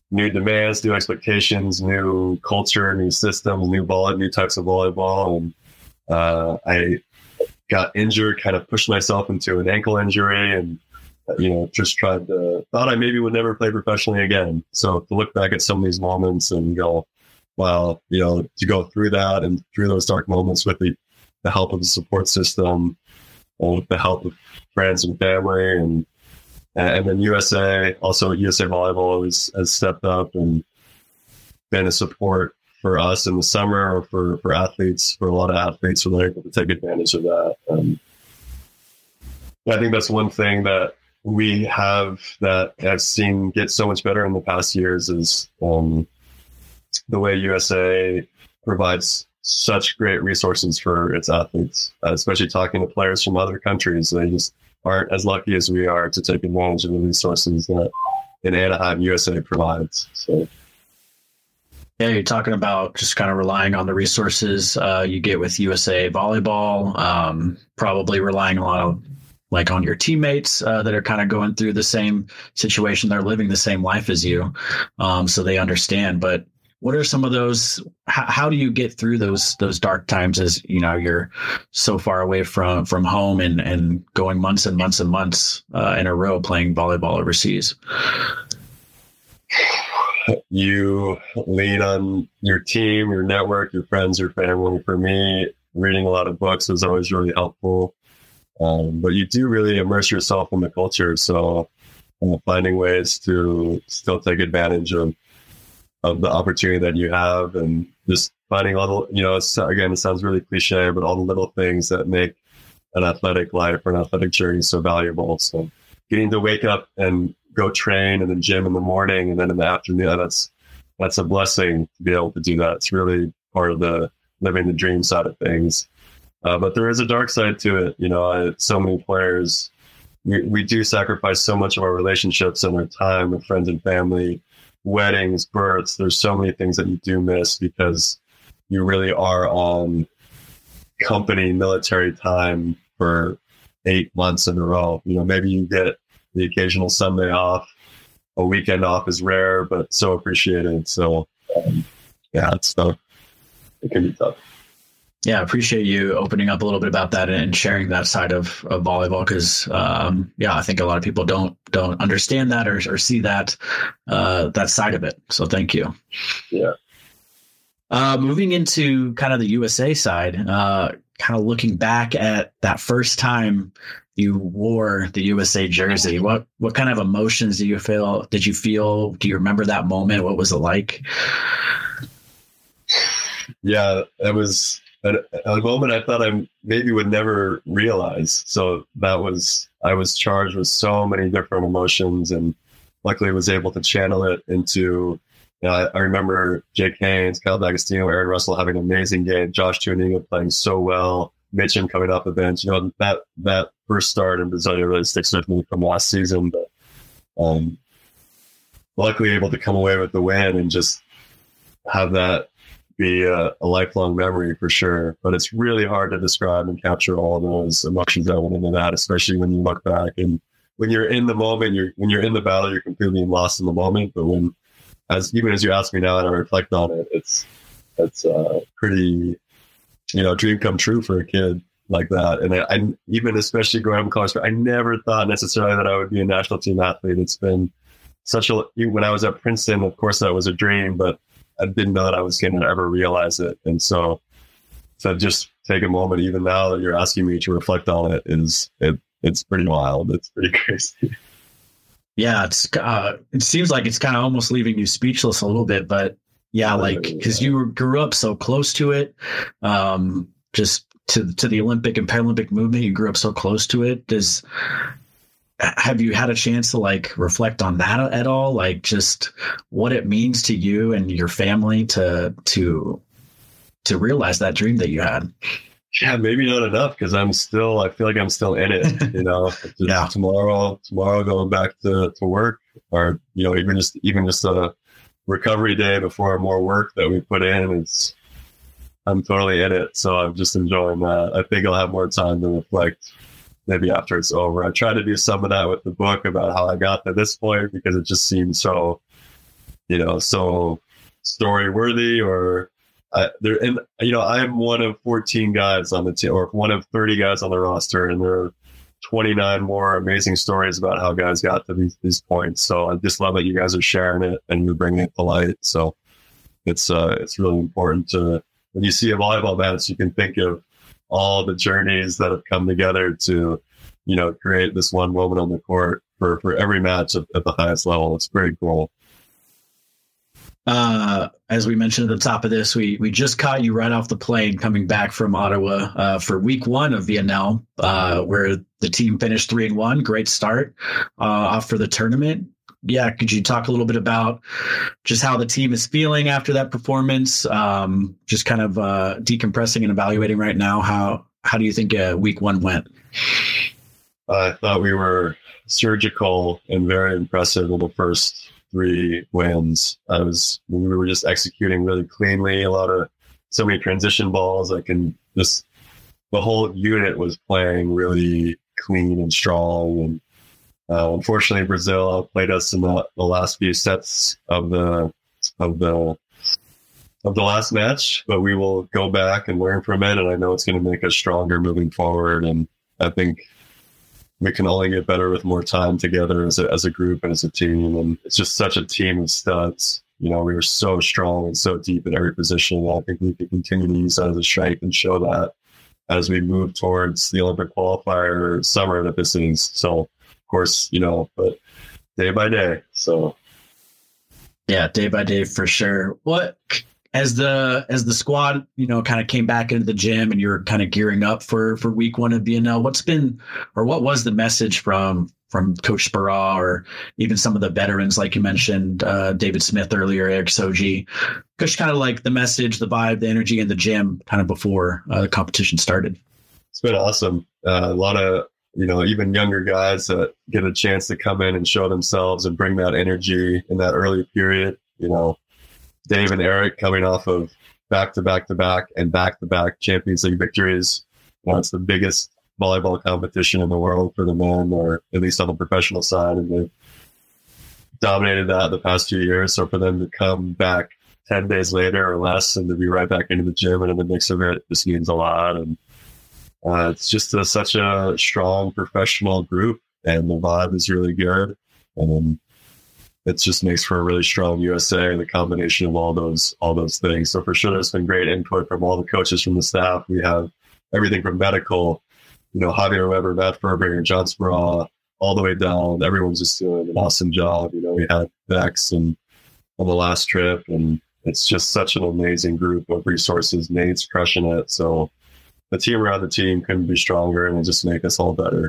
new demands, new expectations, new culture, new systems, new volley, new types of volleyball. And uh, I got injured, kind of pushed myself into an ankle injury, and you know, just tried to thought I maybe would never play professionally again. So to look back at some of these moments and go, wow, you know, to go through that and through those dark moments with the, the help of the support system and with the help of friends and family, and and then U S A, also U S A Volleyball has, has stepped up and been a support for us in the summer, or for, for athletes, for a lot of athletes, so they're able to take advantage of that. Um, I think that's one thing that we have that I've seen get so much better in the past years is um, the way U S A provides such great resources for its athletes, uh, especially talking to players from other countries. They just aren't as lucky as we are to take advantage of the resources that in Anaheim U S A provides. So. Yeah, you're talking about just kind of relying on the resources uh, you get with U S A Volleyball, um, probably relying a lot of like on your teammates uh, that are kind of going through the same situation. They're living the same life as you. Um, so they understand. But what are some of those, how, how do you get through those, those dark times as, you know, you're so far away from, from home and, and going months and months and months uh, in a row playing volleyball overseas? You lean on your team, your network, your friends, your family. For me, reading a lot of books was always really helpful. Um, but you do really immerse yourself in the culture. So uh, finding ways to still take advantage of of the opportunity that you have, and just finding all the, you know, it's, again, it sounds really cliche, but all the little things that make an athletic life or an athletic journey so valuable. So getting to wake up and go train in the gym in the morning, and then in the afternoon, that's that's a blessing to be able to do that. It's really part of the living the dream side of things. Uh, but there is a dark side to it. You know, I, so many players, we, we do sacrifice so much of our relationships and our time with friends and family, weddings, births. There's so many things that you do miss because you really are on company military time for eight months in a row. You know, maybe you get the occasional Sunday off. A weekend off is rare, but so appreciated. So, um, yeah, it's tough. It can be tough. Yeah, I appreciate you opening up a little bit about that and sharing that side of, of volleyball, because um, yeah, I think a lot of people don't don't understand that or, or see that uh, that side of it. So thank you. Yeah. Uh, moving into kind of the U S A side, uh, kind of looking back at that first time you wore the U S A jersey, what what kind of emotions do you feel? Did you feel? Do you remember that moment? What was it like? Yeah, it was a, a moment I thought I maybe would never realize. So that was, I was charged with so many different emotions, and luckily was able to channel it into, you know, I, I remember Jake Haynes, Kyle D'Agostino, Aaron Russell having an amazing game, Josh Tuaniga playing so well, Mitchum coming off the bench. You know, that that first start in Brasilia really sticks with me from last season. But um, luckily able to come away with the win and just have that be a, a lifelong memory for sure. But it's really hard to describe and capture all those emotions that went into that, especially when you look back and when you're in the moment. You're when you're in the battle, you're completely lost in the moment. But when, as even as you ask me now and I reflect on it, it's it's uh, pretty, you know, dream come true for a kid like that. And I, I even especially growing up in college, I never thought necessarily that I would be a national team athlete. It's been such a, when I was at Princeton, of course that was a dream, but I didn't know that I was going to ever realize it. And so to just take a moment, even now that you're asking me to reflect on it, is it, it's pretty wild. It's pretty crazy. Yeah, it's uh, it seems like it's kind of almost leaving you speechless a little bit, but yeah, like because you grew up so close to it, um, just to to the Olympic and Paralympic movement, you grew up so close to it. Does have you had a chance to like reflect on that at all? Like just what it means to you and your family to to to realize that dream that you had? Yeah, maybe not enough, because I'm still, I feel like I'm still in it, you know. Just yeah. Tomorrow, tomorrow going back to, to work, or, you know, even just, even just a recovery day before more work that we put in, it's, I'm totally in it. So I'm just enjoying that. I think I'll have more time to reflect maybe after it's over. I try to do some of that with the book about how I got to this point, because it just seems so you know, so story worthy or uh, there. And, you know, I'm one of fourteen guys on the team or one of thirty guys on the roster, and there are twenty-nine more amazing stories about how guys got to these, these points. So I just love that you guys are sharing it and you're bringing it to light. So it's, uh, it's really important to, when you see a volleyball match, you can think of all the journeys that have come together to, you know, create this one moment on the court for, for every match at, at the highest level. It's pretty cool. Uh, as we mentioned at the top of this, we we just caught you right off the plane coming back from Ottawa uh, for week one of V N L, uh, where the team finished three and one. Great start uh, off for the tournament. Yeah, could you talk a little bit about just how the team is feeling after that performance? Um, just kind of uh, decompressing and evaluating right now. How how do you think uh, week one went? I thought we were surgical and very impressive in the first three wins. I was we were just executing really cleanly. A lot of so many transition balls. I can just the whole unit was playing really clean and strong. And uh, unfortunately, Brazil outplayed us in the, the last few sets of the of the of the last match. But we will go back and learn from it. And I know it's going to make us stronger moving forward. And I think we can only get better with more time together as a, as a group and as a team. And it's just such a team of studs. You know, we were so strong and so deep in every position. I think we can continue to use that as a strength and show that as we move towards the Olympic qualifier summer that this is. So, of course, you know, but day by day. So, yeah, day by day for sure. What as the as the squad, you know, kind of came back into the gym and you're kind of gearing up for for week one of V N L, what's been or what was the message from from Coach Speraw or even some of the veterans like you mentioned, uh, David Smith earlier, Eric Soji, just kind of like the message, the vibe, the energy in the gym kind of before uh, the competition started? It's been awesome. Uh, a lot of, you know, even younger guys that get a chance to come in and show themselves and bring that energy in that early period, you know. Dave and Eric coming off of back to back to back and back to back Champions League victories. You know, it's the biggest volleyball competition in the world for the men, or at least on the professional side, and they've dominated that the past few years. So for them to come back ten days later or less and to be right back into the gym and in the mix of it, this means a lot. And uh, it's just a, such a strong professional group, and the vibe is really good. And it just makes for a really strong U S A, the combination of all those all those things. So for sure, there's been great input from all the coaches, from the staff. We have everything from medical, you know, Javier Weber, Matt Furbinger, John Speraw, all the way down. Everyone's just doing an awesome job. You know, we had Vex and on the last trip, and it's just such an amazing group of resources. Nate's crushing it. So the team around the team couldn't be stronger, and it'll just make us all better.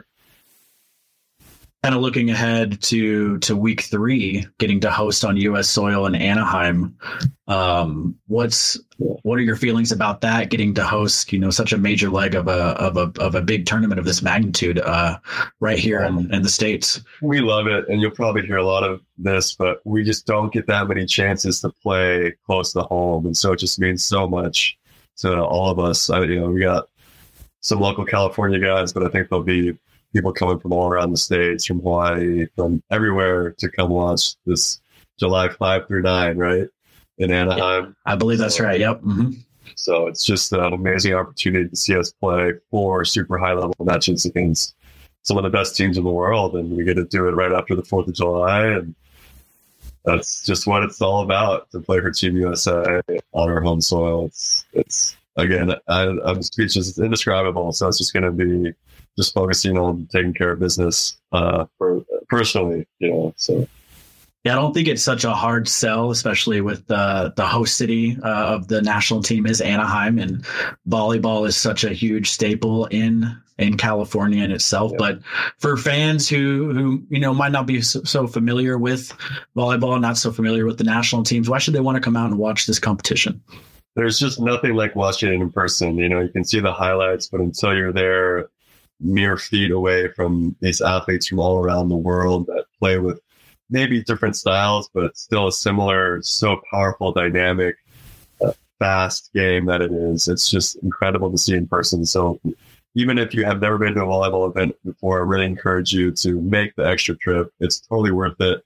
Kind of looking ahead to to week three, getting to host on U S soil in Anaheim. Um, what's what are your feelings about that? Getting to host, you know, such a major leg of a of a of a big tournament of this magnitude, uh, right here in, in the States. We love it, and you'll probably hear a lot of this, but we just don't get that many chances to play close to home, and so it just means so much to all of us. I, you know, we got some local California guys, but I think there'll be people coming from all around the States, from Hawaii, from everywhere to come watch this July fifth through nine, right? In Anaheim. I believe that's right. Yep. Mm-hmm. So it's just an amazing opportunity to see us play four super high level matches against some of the best teams in the world. And we get to do it right after the fourth of July. And that's just what it's all about, to play for Team U S A on our home soil. It's, it's again, I, I'm speechless. It's indescribable. So it's just going to be just focusing on taking care of business uh, for personally, you know, so. Yeah, I don't think it's such a hard sell, especially with uh, the host city uh, of the national team is Anaheim, and volleyball is such a huge staple in in California in itself. Yeah. But for fans who, who, you know, might not be so, so familiar with volleyball, not so familiar with the national teams, why should they want to come out and watch this competition? There's just nothing like watching it in person. You know, you can see the highlights, but until you're there, mere feet away from these athletes from all around the world that play with maybe different styles, but still a similar, so powerful, dynamic, uh, fast game that it is. It's just incredible to see in person. So even if you have never been to a volleyball event before, I really encourage you to make the extra trip. It's totally worth it.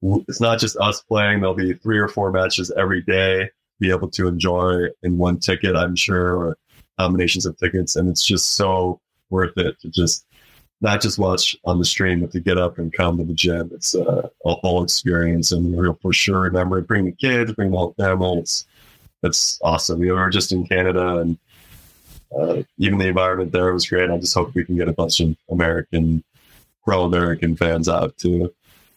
it's not just us playing. There'll be three or four matches every day, be able to enjoy in one ticket, I'm sure, or combinations of tickets. And it's just so worth it to just not just watch on the stream, but to get up and come to the gym. It's uh, a whole experience, and we'll for sure remember it. Bring the kids, bring the whole family. It's, it's awesome. We were just in Canada, and uh, even the environment there was great. I just hope we can get a bunch of American, pro-American fans out too.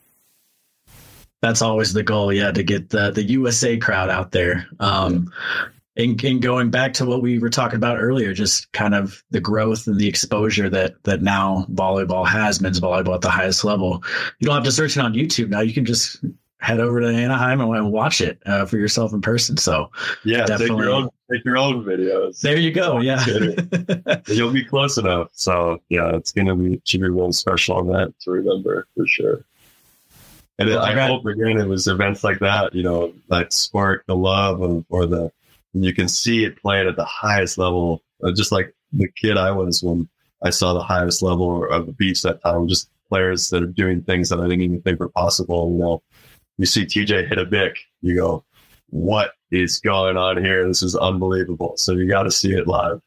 That's always the goal, yeah, to get the, the U S A crowd out there. Um, and, and going back to what we were talking about earlier, just kind of the growth and the exposure that that now volleyball has, men's volleyball at the highest level. You don't have to search it on YouTube now. You can just head over to Anaheim and watch it uh, for yourself in person. So yeah, definitely take your own, take your own videos. There you go. Yeah, you'll be close enough. So yeah, it's gonna be should be real special on that to remember for sure. And well, I right. hope again it was events like that, you know, that spark the love of, or the you can see it playing at the highest level, uh, just like the kid I was when I saw the highest level of the beach that time. Just players that are doing things that I didn't even think were possible. You know, you see T J hit a Bic, you go, "What is going on here? This is unbelievable!" So you got to see it live.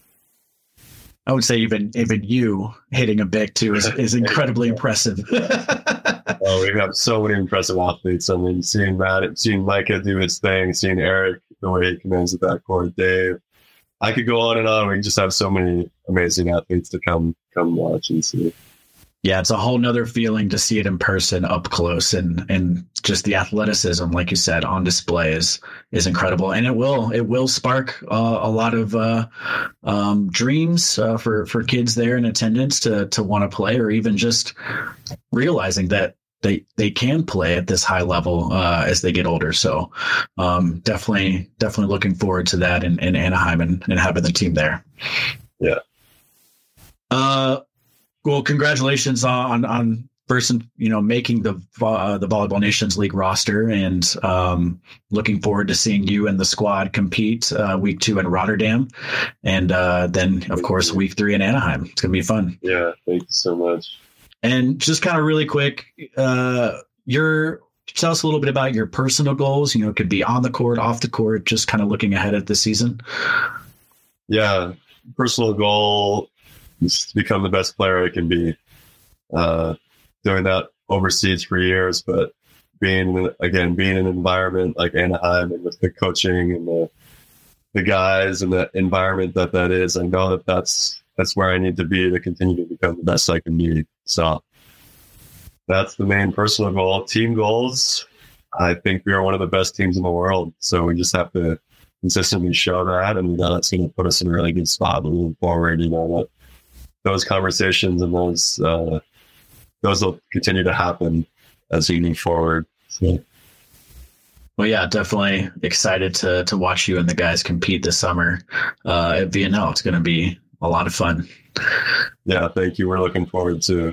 I would say even even you hitting a Bic too is, is incredibly impressive. Oh, we have so many impressive athletes. I mean, seeing Matt, seeing Micah do his thing, seeing Eric, the way he commands the backcourt, Dave. I could go on and on. We just have so many amazing athletes to come come watch and see. Yeah, it's a whole nother feeling to see it in person up close, and and just the athleticism, like you said, on display is is incredible, and it will it will spark uh, a lot of uh, um, dreams uh, for for kids there in attendance to to want to play, or even just realizing that they they can play at this high level uh, as they get older. So um, definitely definitely looking forward to that in, in Anaheim and, and having the team there. Yeah. Uh. Well, congratulations on on first, you know, making the uh, the Volleyball Nations League roster, and um, looking forward to seeing you and the squad compete uh, week two in Rotterdam, and uh, then of course week three in Anaheim. It's gonna be fun. Yeah, thank you so much. And just kind of really quick, uh, your tell us a little bit about your personal goals. You know, it could be on the court, off the court, just kind of looking ahead at the season. Yeah, personal goal. Just to become the best player I can be. Uh, doing that overseas for years, but being, again, being in an environment like Anaheim and with the coaching and the the guys and the environment that that is, I know that that's, that's where I need to be to continue to become the best I can be. So that's the main personal goal. Team goals, I think we are one of the best teams in the world. So we just have to consistently show that, and that's going to put us in a really good spot moving forward. You know, that those conversations and those uh, those will continue to happen as we move forward. So. Well, yeah, definitely excited to to watch you and the guys compete this summer uh, at V N L. It's going to be a lot of fun. Yeah, thank you. We're looking forward to.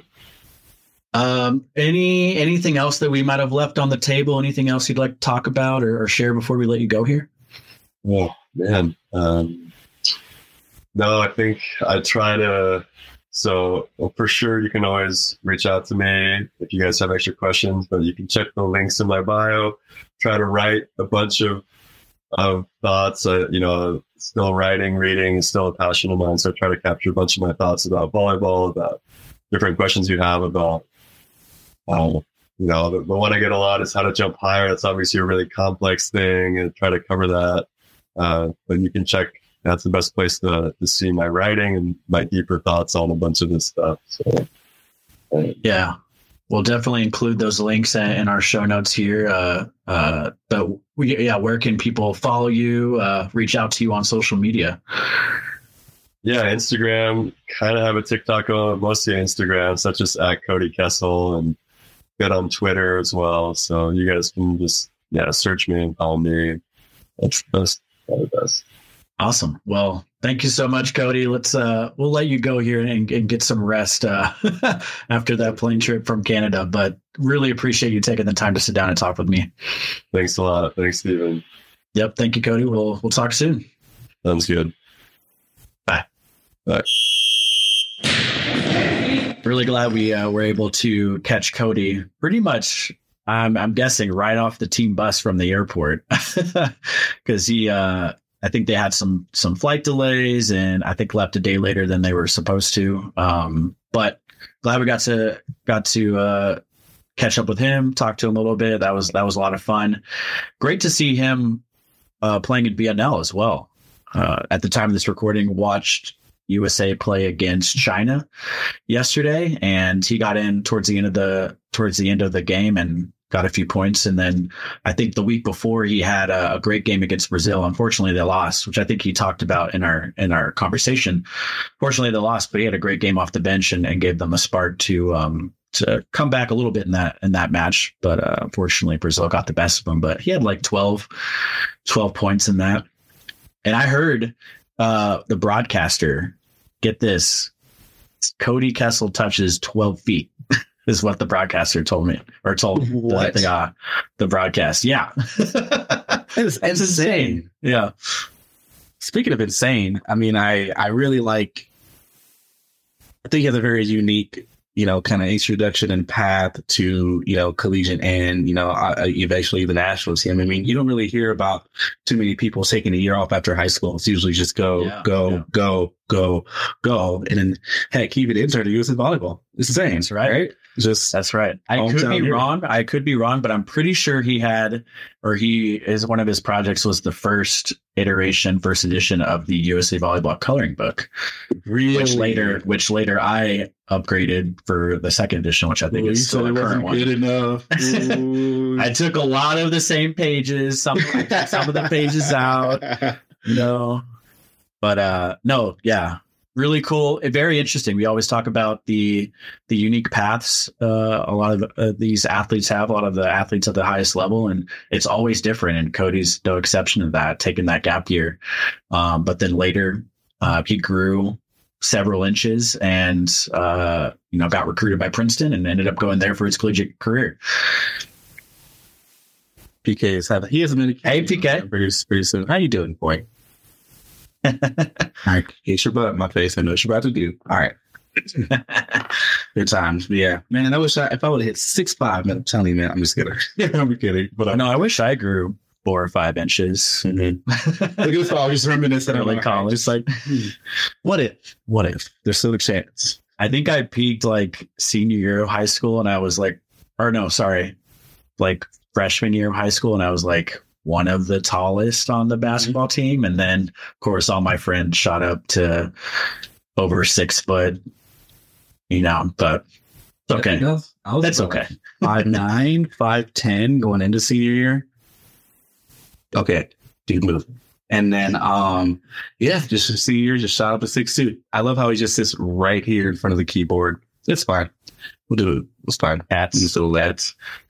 Um, any anything else that we might have left on the table? Anything else you'd like to talk about or, or share before we let you go here? Oh man, um, no, I think I try to. So well, for sure, you can always reach out to me if you guys have extra questions, but you can check the links in my bio. Try to write a bunch of of thoughts. Uh, you know, still writing, reading is still a passion of mine. So I try to capture a bunch of my thoughts about volleyball, about different questions you have about, um, you know, the, the one I get a lot is how to jump higher. That's obviously a really complex thing, and try to cover that. Uh, but you can check. That's the best place to, to see my writing and my deeper thoughts on a bunch of this stuff. So, uh, yeah, we'll definitely include those links in our show notes here. Uh, uh, but we, yeah, where can people follow you, uh, reach out to you on social media? Yeah, Instagram, kind of have a TikTok on, mostly Instagram, such as at Cody Kessel, and get on Twitter as well. So you guys can just, yeah, search me and follow me. That's, that's the best. Awesome. Well, thank you so much, Cody. Let's uh, we'll let you go here and, and get some rest uh, after that plane trip from Canada. But really appreciate you taking the time to sit down and talk with me. Thanks a lot. Thanks, Stephen. Yep. Thank you, Cody. We'll we'll talk soon. Sounds good. Bye. Bye. Really glad we uh, were able to catch Cody pretty much I'm I'm guessing right off the team bus from the airport, because he uh, I think they had some some flight delays, and I think left a day later than they were supposed to. Um, but glad we got to got to uh, catch up with him, talk to him a little bit. That was that was a lot of fun. Great to see him uh, playing at B N L as well. Uh, at the time of this recording, watched U S A play against China yesterday, and he got in towards the end of the towards the end of the game and got a few points. And then I think the week before he had a, a great game against Brazil. Unfortunately, they lost, which I think he talked about in our in our conversation. Fortunately, they lost, but he had a great game off the bench and, and gave them a spark to um to come back a little bit in that in that match. But uh, unfortunately, Brazil got the best of him. But he had like twelve, twelve points in that. And I heard uh, the broadcaster, get this, Cody Kessel touches twelve feet. Is what the broadcaster told me, or told what? the the, uh, the broadcast. Yeah, it's, it's insane. Yeah. Speaking of insane, I mean, I I really like. I think he has a very unique, you know, kind of introduction and path to, you know, collegiate and, you know, uh, eventually the national team. I mean, you don't really hear about too many people taking a year off after high school. It's usually just go, yeah, go, yeah. go, go, go. And then, heck, he even entered the U S A volleyball. It's insane. That's right. right? Just That's right. I could be here. wrong. I could be wrong, but I'm pretty sure he had, or he is one of his projects was the first iteration, first edition of the U S A Volleyball coloring book, really which later, which later I upgraded for the second edition, which I think Ooh, is still the current one. Good enough. I took a lot of the same pages. Some I took some of the pages out, you know, but uh, no, yeah. Really cool. Very interesting. We always talk about the the unique paths uh, a lot of uh, these athletes have, a lot of the athletes at the highest level, and it's always different. And Cody's no exception to that, taking that gap year. Um, but then later, uh, he grew several inches and, uh, you know, got recruited by Princeton and ended up going there for his collegiate career. P K is having, he hasn't been. Hey, P K. Pretty, pretty soon. How you doing, boy? All right, get your butt in my face. I know what you're about to do. All right. Good times. But yeah, man, I wish I, if I would have hit six five, man, I'm telling you, man, I'm just kidding. Yeah, I'm kidding. But I No, I wish I grew four or five inches. Mm-hmm. Look at this all just reminiscing of Early like college. Just like, what if? What if? There's still a chance. I think I peaked like senior year of high school, and I was like, or no, sorry, like freshman year of high school, and I was like one of the tallest on the basketball team. And then, of course, all my friends shot up to over six foot, you know, but it's okay. I was That's okay. five nine, five ten going into senior year. Okay, dude, move. And then, um, yeah, just a senior year, just shot up to six two. I love how he just sits right here in front of the keyboard. It's fine. We'll do it. It's fine. Hats. These little lads.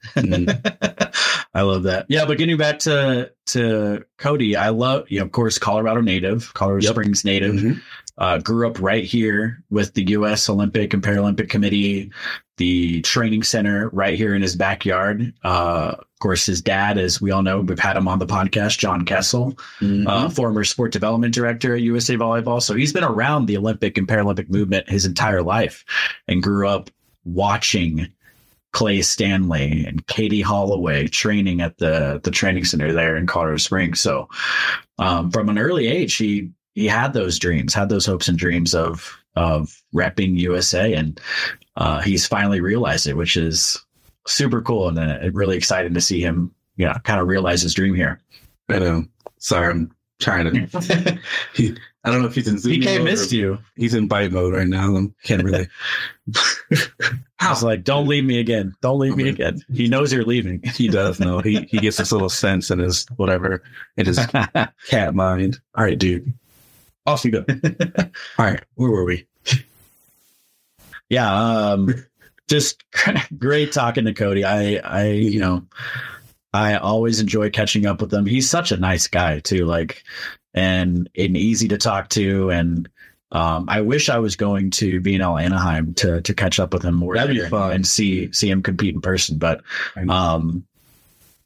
I love that. Yeah, but getting back to to Cody, I love, you know, of course, Colorado native, Colorado Yep. Springs native. Mhm. Uh, grew up right here with the U S Olympic and Paralympic Committee, the training center right here in his backyard. Uh, of course, his dad, as we all know, we've had him on the podcast, John Kessel, Mhm. uh, former sport development director at U S A Volleyball. So he's been around the Olympic and Paralympic movement his entire life and grew up watching Clay Stanley and Katie Holloway training at the, the training center there in Colorado Springs. So um, from an early age, he he had those dreams, had those hopes and dreams of of repping U S A, and uh, he's finally realized it, which is super cool, and uh, really exciting to see him, you know, kind of realize his dream here. I know. Sorry, I'm trying to. he, I don't know if he's in Zoom P K mode missed or- you. He's in bite mode right now. I can't really. I was like, "Don't leave me again! Don't leave me again." He knows you're leaving. He does know. He he gets this little sense in his whatever, in his cat mind. All right, dude. Off you go. All right, where were we? Yeah, um, just great talking to Cody. I, I, you know, I always enjoy catching up with him. He's such a nice guy too, like, and and easy to talk to. And um, I wish I was going to B N L Anaheim to to catch up with him more. That'd be there fun. and see see him compete in person. But um,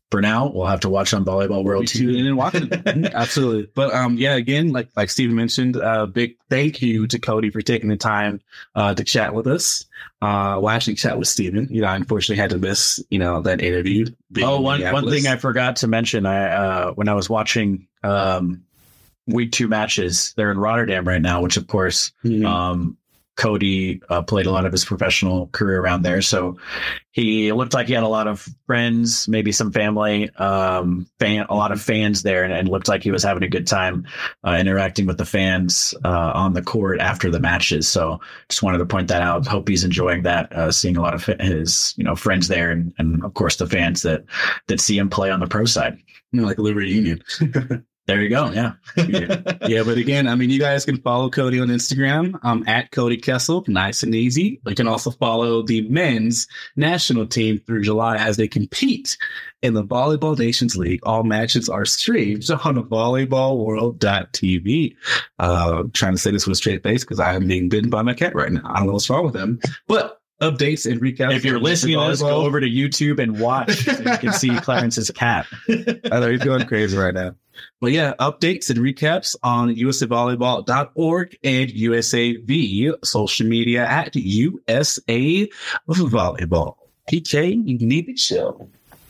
for now, we'll have to watch on Volleyball World Tune in T V. and watch it. Absolutely. But um, yeah, again, like like Steven mentioned, a uh, big thank you to Cody for taking the time uh, to chat with us. Uh, well, actually, chat with Steven. You know, I unfortunately had to miss, you know, that interview. Oh, one one thing I forgot to mention, I uh, when I was watching um, week two matches, they're in Rotterdam right now, which of course. Mm-hmm. Um, Cody uh, played a lot of his professional career around there. So he looked like he had a lot of friends, maybe some family, um, fan, a lot of fans there, and, and looked like he was having a good time uh, interacting with the fans uh, on the court after the matches. So just wanted to point that out. Hope he's enjoying that, uh, seeing a lot of his, you know, friends there, and, and of course the fans that, that see him play on the pro side. You know, like a Liberty Union. There you go. Yeah. yeah. Yeah. But again, I mean, you guys can follow Cody on Instagram um, at Cody Kessel. Nice and easy. You can also follow the men's national team through July as they compete in the Volleyball Nations League. All matches are streamed on volleyball world dot t v. Uh, trying to say this with a straight face because I am being bitten by my cat right now. I don't know what's wrong with him. But updates and recaps. If you're listening to this, go over to YouTube and watch so you can see Clarence's cat. I know he's going crazy right now. But yeah, updates and recaps on U S A volleyball dot org and U S A V social media at U S A Volleyball. P K, you need to chill.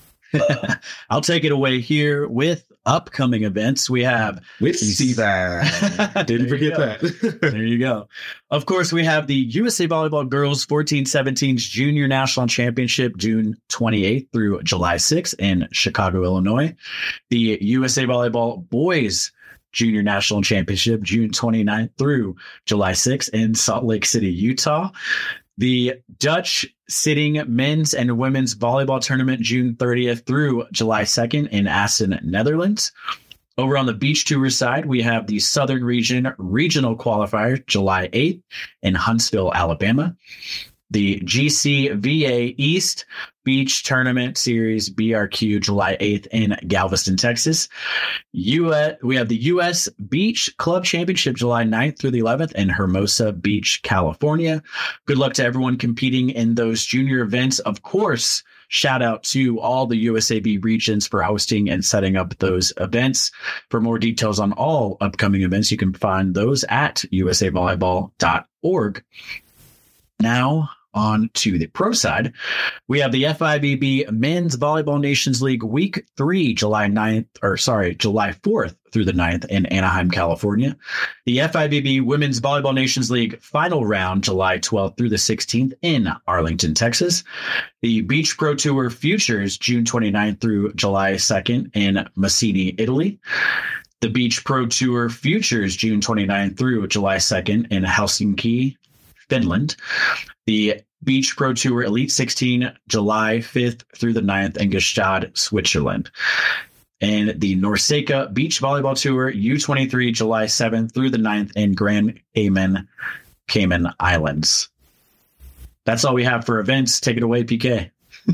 I'll take it away here with upcoming events. We have we see that. Didn't forget that. There you go. Of course, we have the U S A Volleyball Girls fourteen seventeen's Junior National Championship June twenty-eighth through July sixth in Chicago, Illinois. The U S A Volleyball Boys Junior National Championship June twenty-ninth through July sixth in Salt Lake City, Utah. The Dutch Sitting Men's and Women's Volleyball Tournament June thirtieth through July second in Assen, Netherlands. Over on the beach tour side, we have the Southern Region Regional Qualifier July eighth in Huntsville, Alabama. The G C V A East Beach Tournament Series B R Q July eighth in Galveston, Texas. U S, we have the U S Beach Club Championship July ninth through the eleventh in Hermosa Beach, California. Good luck to everyone competing in those junior events. Of course, shout out to all the U S A V regions for hosting and setting up those events. For more details on all upcoming events, you can find those at U S A volleyball dot org. Now, on to the pro side, we have the F I V B Men's Volleyball Nations League Week three, July ninth, or sorry, July fourth through the ninth in Anaheim, California. The F I V B Women's Volleyball Nations League Final Round, July twelfth through the sixteenth in Arlington, Texas. The Beach Pro Tour Futures, June twenty-ninth through July second in Messini, Italy. The Beach Pro Tour Futures, June twenty-ninth through July second in Helsinki, Finland. The Beach Pro Tour Elite sixteen, July fifth through the ninth in Gstaad, Switzerland. And the Norseka Beach Volleyball Tour U twenty-three, July seventh through the ninth in Grand Cayman, Cayman Islands. That's all we have for events. Take it away, P K.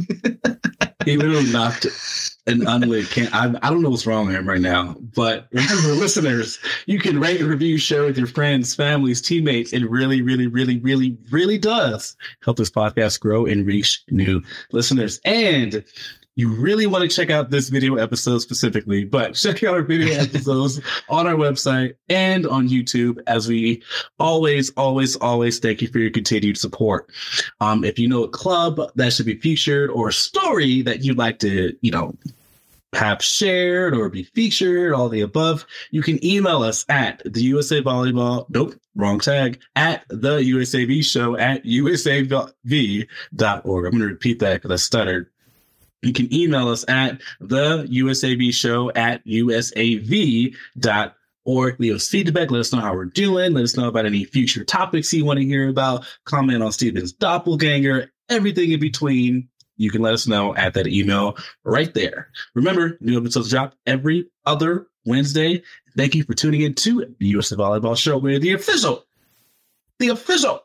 He literally knocked an unlit can. I, I don't know what's wrong with him right now, but remember, listeners, you can rate and review, share with your friends, families, teammates. It really, really, really, really, really does help this podcast grow and reach new listeners. And you really want to check out this video episode specifically, but check out our video episodes on our website and on YouTube. As we always, always, always thank you for your continued support. Um, if you know a club that should be featured or a story that you'd like to, you know, have shared or be featured, all the above, you can email us at the U S A Volleyball, nope, wrong tag, at the U S A V show at U S A V dot org. I'm going to repeat that because I stuttered. You can email us at the U S A V show at U S A V dot org. Leave us feedback. Let us know how we're doing. Let us know about any future topics you want to hear about. Comment on Steven's doppelganger, everything in between. You can let us know at that email right there. Remember, new episodes drop every other Wednesday. Thank you for tuning in to the U S A Volleyball Show. We're the official, the official,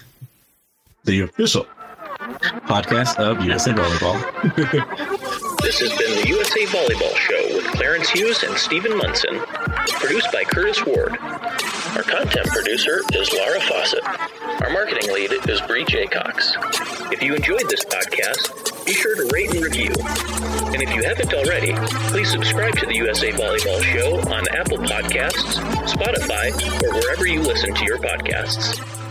the official podcast of U S A Volleyball. This has been the U S A Volleyball Show with Clarence Hughes and Steven Munson. Produced by Curtis Ward. Our content producer is Laura Fawcett. Our marketing lead is Bree Jaycox. If you enjoyed this podcast, be sure to rate and review. And if you haven't already, please subscribe to the U S A Volleyball Show on Apple Podcasts, Spotify, or wherever you listen to your podcasts.